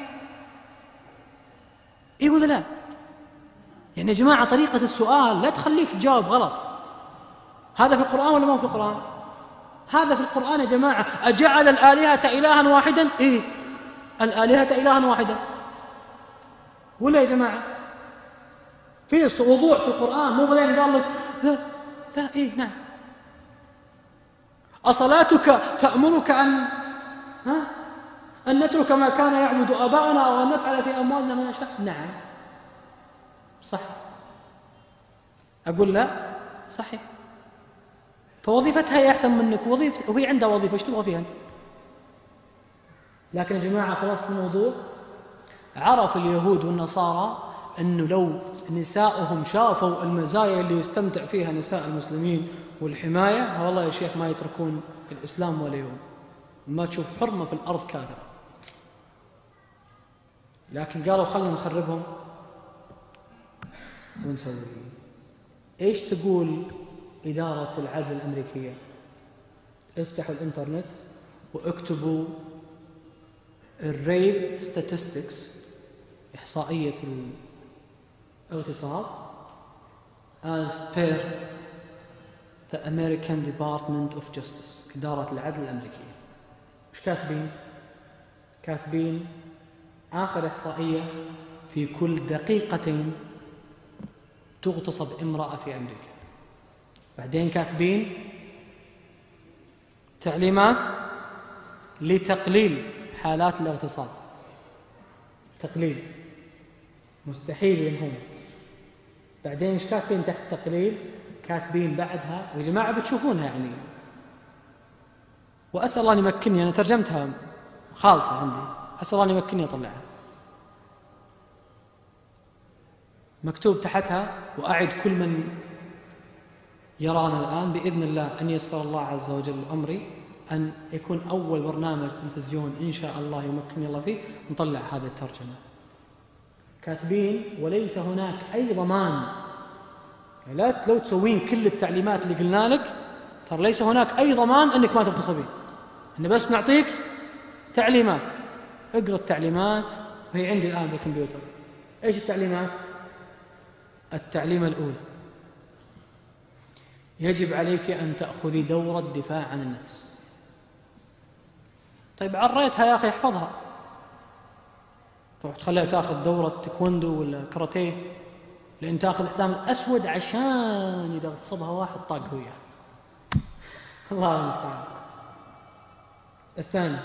إيه ولا لا؟ يعني يا جماعة طريقة السؤال لا تخليك تجاوب غلط. هذا في القرآن ولا ما في القرآن؟ هذا في القرآن يا جماعة. أجعل الآلهة إلها واحدا؟ الآلهة إلها واحدا، ولا يا جماعة؟ في وضوح في القرآن، مو بعدين قال لك لا نعم. أصلاتك تأمرك أن نترك ما كان يعبد آباؤنا أو أن نفعل في أموالنا ما نشاء؟ نعم صح. أقول لا صحيح. فوظيفتها هي أحسن منك، وهي عندها وظيفة، ايش تبغى فيها؟ لكن يا جماعة خلاص الموضوع، عرف اليهود والنصارى أنه لو نساؤهم شافوا المزايا اللي يستمتع فيها نساء المسلمين والحماية، والله يا شيخ ما يتركون الإسلام ولا يوم، ما تشوف حرمة في الأرض كافرة. لكن قالوا خلينا نخربهم ونسوي. إيش تقول إدارة العدل الأمريكية؟ افتحوا الإنترنت واكتبوا الريب statistics، إحصائية الاغتصاب as per the American Department of Justice، إدارة العدل الأمريكية. مش كاتبين آخر إحصائية في كل دقيقتين تغتصب امرأة في أمريكا. بعدين كاتبين تعليمات لتقليل حالات الاغتصاب، تقليل مستحيل ينهم. بعدين ايش كاتبين تحت تقليل؟ كاتبين بعدها، ويا جماعة بتشوفونها يعني، وأسأل الله أن يمكنني، أنا ترجمتها خالصة عندي، أسأل الله أن يمكنني أطلعها. مكتوب تحتها: وأعد كل من يرانا الآن بإذن الله أن يسر الله عز وجل أمري أن يكون أول برنامج تلفزيون إن شاء الله يمكنني الله فيه نطلع هذه الترجمة. كاتبين: وليس هناك أي ضمان، لا لو تسوين كل التعليمات اللي قلنا لك ترى ليس هناك أي ضمان أنك ما تغتصبين، إن بس نعطيك تعليمات، اقرأ التعليمات وهي عندي الآن بالكمبيوتر. إيش التعليمات؟ التعليمة الأولى: يجب عليك أن تأخذي دورة دفاع عن النفس. طيب عريتها يا أخي احفظها، تروح تخليها تأخذ دورة تايكوندو ولا كاراتيه لأن تأخذ الحزام الأسود عشان إذا اغتصبها واحد طاق وياه. الله المستعان. الثاني: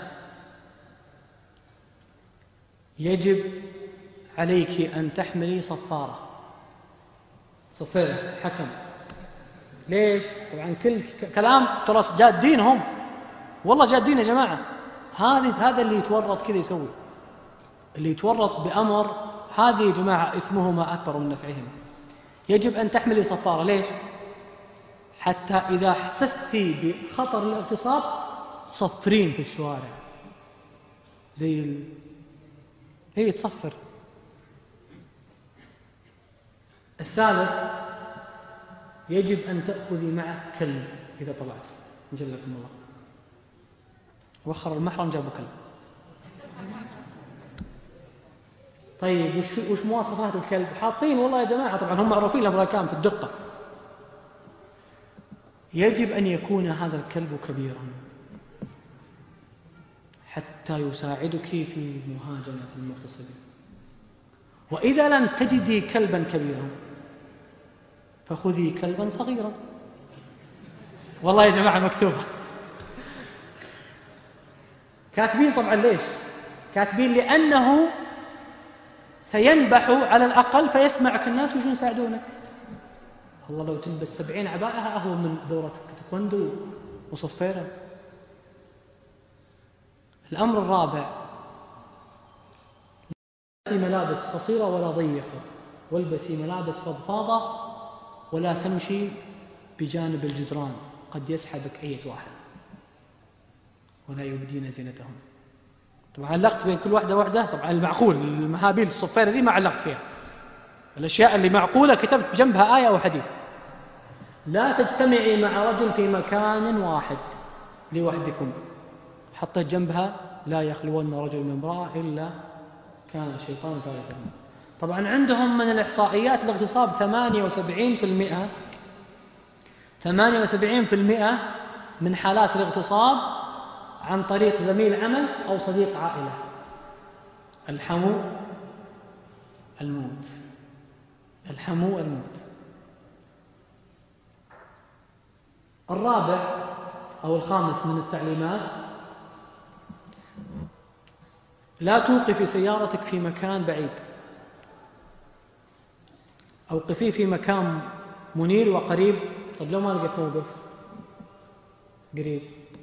يجب عليك أن تحملي صفارة، صفيرة حكم. ليش؟ طبعا كل كلام ترى جادين هم، والله جادين يا جماعة. هذا اللي يتورط كذا يسوي، اللي يتورط بأمر هذه يا جماعة إثمهما أكبر من نفعهما. يجب أن تحملي صفارة. ليش؟ حتى إذا أحسستي بخطر الاغتصاب صفرين في الشوارع زي هي تصفر. الثالث: يجب أن تأخذي معك كلب إذا طلعت، جلكم الله. وخر المحرم جابوا كلب. طيب وش مواصفات الكلب؟ حاطين والله يا جماعة، طبعا هم معروفين لهم رقم في الدقة. يجب أن يكون هذا الكلب كبيرا حتى يساعدك في مهاجمة المغتصبين. وإذا لم تجدي كلبا كبيرا فخذي كلبا صغيرا. والله يا جماعة مكتوبة. كاتبين طبعا ليش؟ كاتبين لأنه سينبح على الأقل فيسمعك الناس ويجون يساعدونك. والله لو تلبس 70 عباءة أهون من دورة تايكوندو وصفيرة. الأمر الرابع: البسي ملابس قصيرة ولا ضيقة، والبسي ملابس فضفاضة، ولا تمشي بجانب الجدران قد يسحبك أي واحد، ولا يبدين زينتهم. طبعا علقت بين كل واحدة. طبعا المعقول المهابيل الصفيرة دي ما علقت فيها، الأشياء اللي معقولة كتبت جنبها آية أو حديث. لا تجتمعي مع رجل في مكان واحد لوحدكم، حطيت جنبها لا يخلون رجل من امرأة إلا كان الشيطان ثالثهم. طبعا عندهم من الإحصائيات الاغتصاب 78% من حالات الاغتصاب عن طريق زميل عمل أو صديق عائلة. الحمو الموت. الرابع أو الخامس من التعليمات: لا توقفي سيارتك في مكان بعيد، أوقفيه في مكان منير وقريب. طب لو ما لقيت موقف قريب،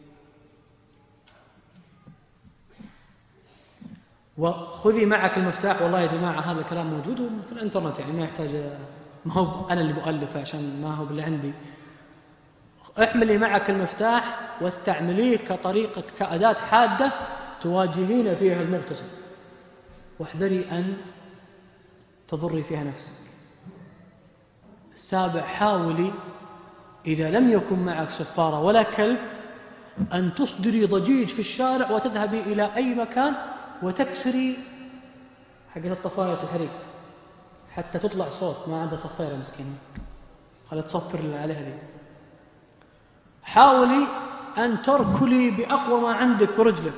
وخذي معك المفتاح. والله يا جماعة هذا الكلام موجود في الانترنت، يعني ما يحتاج، ما هو أنا اللي مؤلفه عشان ما هو اللي عندي. احملي معك المفتاح واستعمليه كطريقة كأداة حادة تواجهين فيها المغتصب، واحذري أن تضري فيها نفسك. السابع: حاولي إذا لم يكن معك صفارة ولا كلب أن تصدري ضجيج في الشارع وتذهبي إلى أي مكان وتكسري حقة الطفاية الحريق حتى تطلع صوت. ما عندها صفيرة مسكينة، خلت تصفر اللي عليها دي. حاولي أن تركلي بأقوى ما عندك برجلك،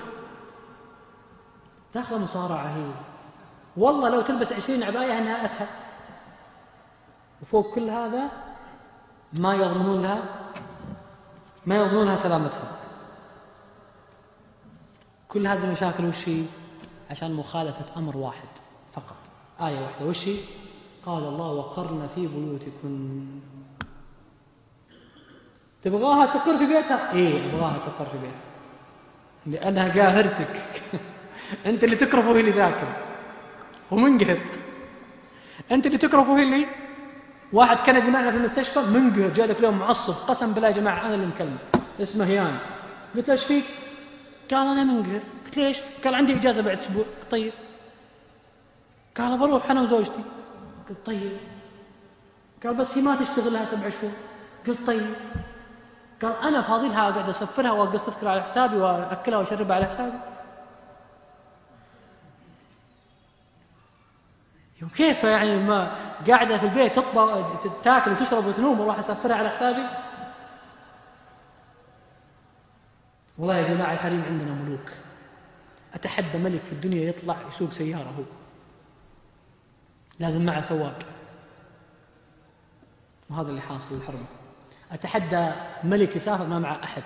داخل مصارعة هي. والله لو تلبس 20 عباية أنها أسهل. وفوق كل هذا ما يضمنون لها سلامتها. كل هذه المشاكل وش هي؟ عشان مخالفة أمر واحد فقط، آية واحدة. وش هي؟ قال الله وقرن في بيوتكن. تبغاها تقر في بيتها؟ إيه أبغاها تقر في بيتها، لأنها قاهرتك. أنت اللي تكرف وهي اللي ذاكر ومنقهر. أنت اللي تكرف وهي اللي. واحد كندي معنا في المستشفى منقهر، جاء لك اليوم معصب، قسم بالله يا جماعة أنا اللي مكلمه، اسمه هيان. قلت له ايش فيك؟ قال أنا منقهر. قلت ليش؟ قال عندي إجازة بعد أسبوع. قلت طيب. قال بروح أنا وزوجتي. قلت طيب. قال بس هي ما تشتغل لها 7 شهور. قلت طيب. قال أنا فاضلها أقعد أسفرها وأقص تذكر على حسابي وأكلها وأشربها على حسابي. وكيف يعني ما قاعدة في البيت تاكل وتشرب وتنوم وراح أسفرها على حسابي؟ والله يا جماعة الحريم عندنا ملوك. أتحدى ملك في الدنيا يطلع يسوق سيارة، هو لازم معه سواق، وهذا اللي حاصل الحرم. أتحدى ملك يسافر ما معه أحد،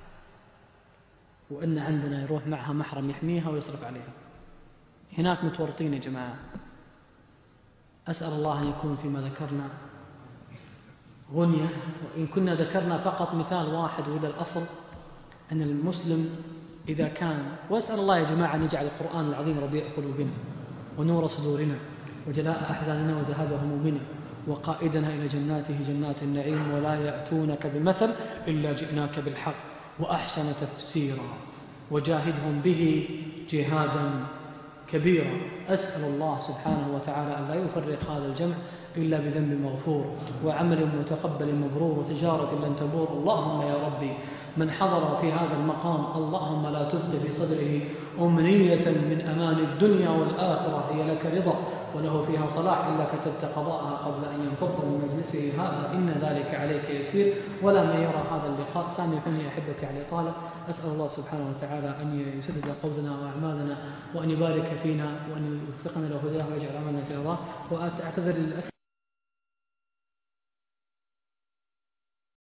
وإن عندنا يروح معها محرم يحميها ويصرف عليها. هناك متورطين يا جماعة. أسأل الله أن يكون فيما ذكرنا غنية، وإن كنا ذكرنا فقط مثال واحد وإلى الأصل أن المسلم إذا كان، وأسأل الله يا جماعة أن يجعل القرآن العظيم ربيع قلوبنا ونور صدورنا وجلاء أحزاننا وذهاب همومنا وقائدنا إلى جناته جنات النعيم، ولا يأتونك بمثل إلا جئناك بالحق وأحسن تفسيرا وجاهدهم به جهادا كبيرا. أسأل الله سبحانه وتعالى أن لا يفرق هذا الجمع إلا بذنب مغفور وعمل متقبل مبرور وتجارة لن تبور. اللهم يا ربي من حضر في هذا المقام اللهم لا تبقي في صدره أمنية من أمان الدنيا والآخرة هي لك رضا وله فيها صلاح إلا كتبت قضاءها قبل أن ينفض من مجلسه هذا، إن ذلك عليك يسير. ولا من يرى هذا اللقاء سامحوني أحبتي على الإطالة. أسأل الله سبحانه وتعالى أن يسدد قولنا وأعمالنا وأن يبارك فينا وأن يوفقنا لهداه ويجعل عملنا في رضاه. وأعتذر للأسف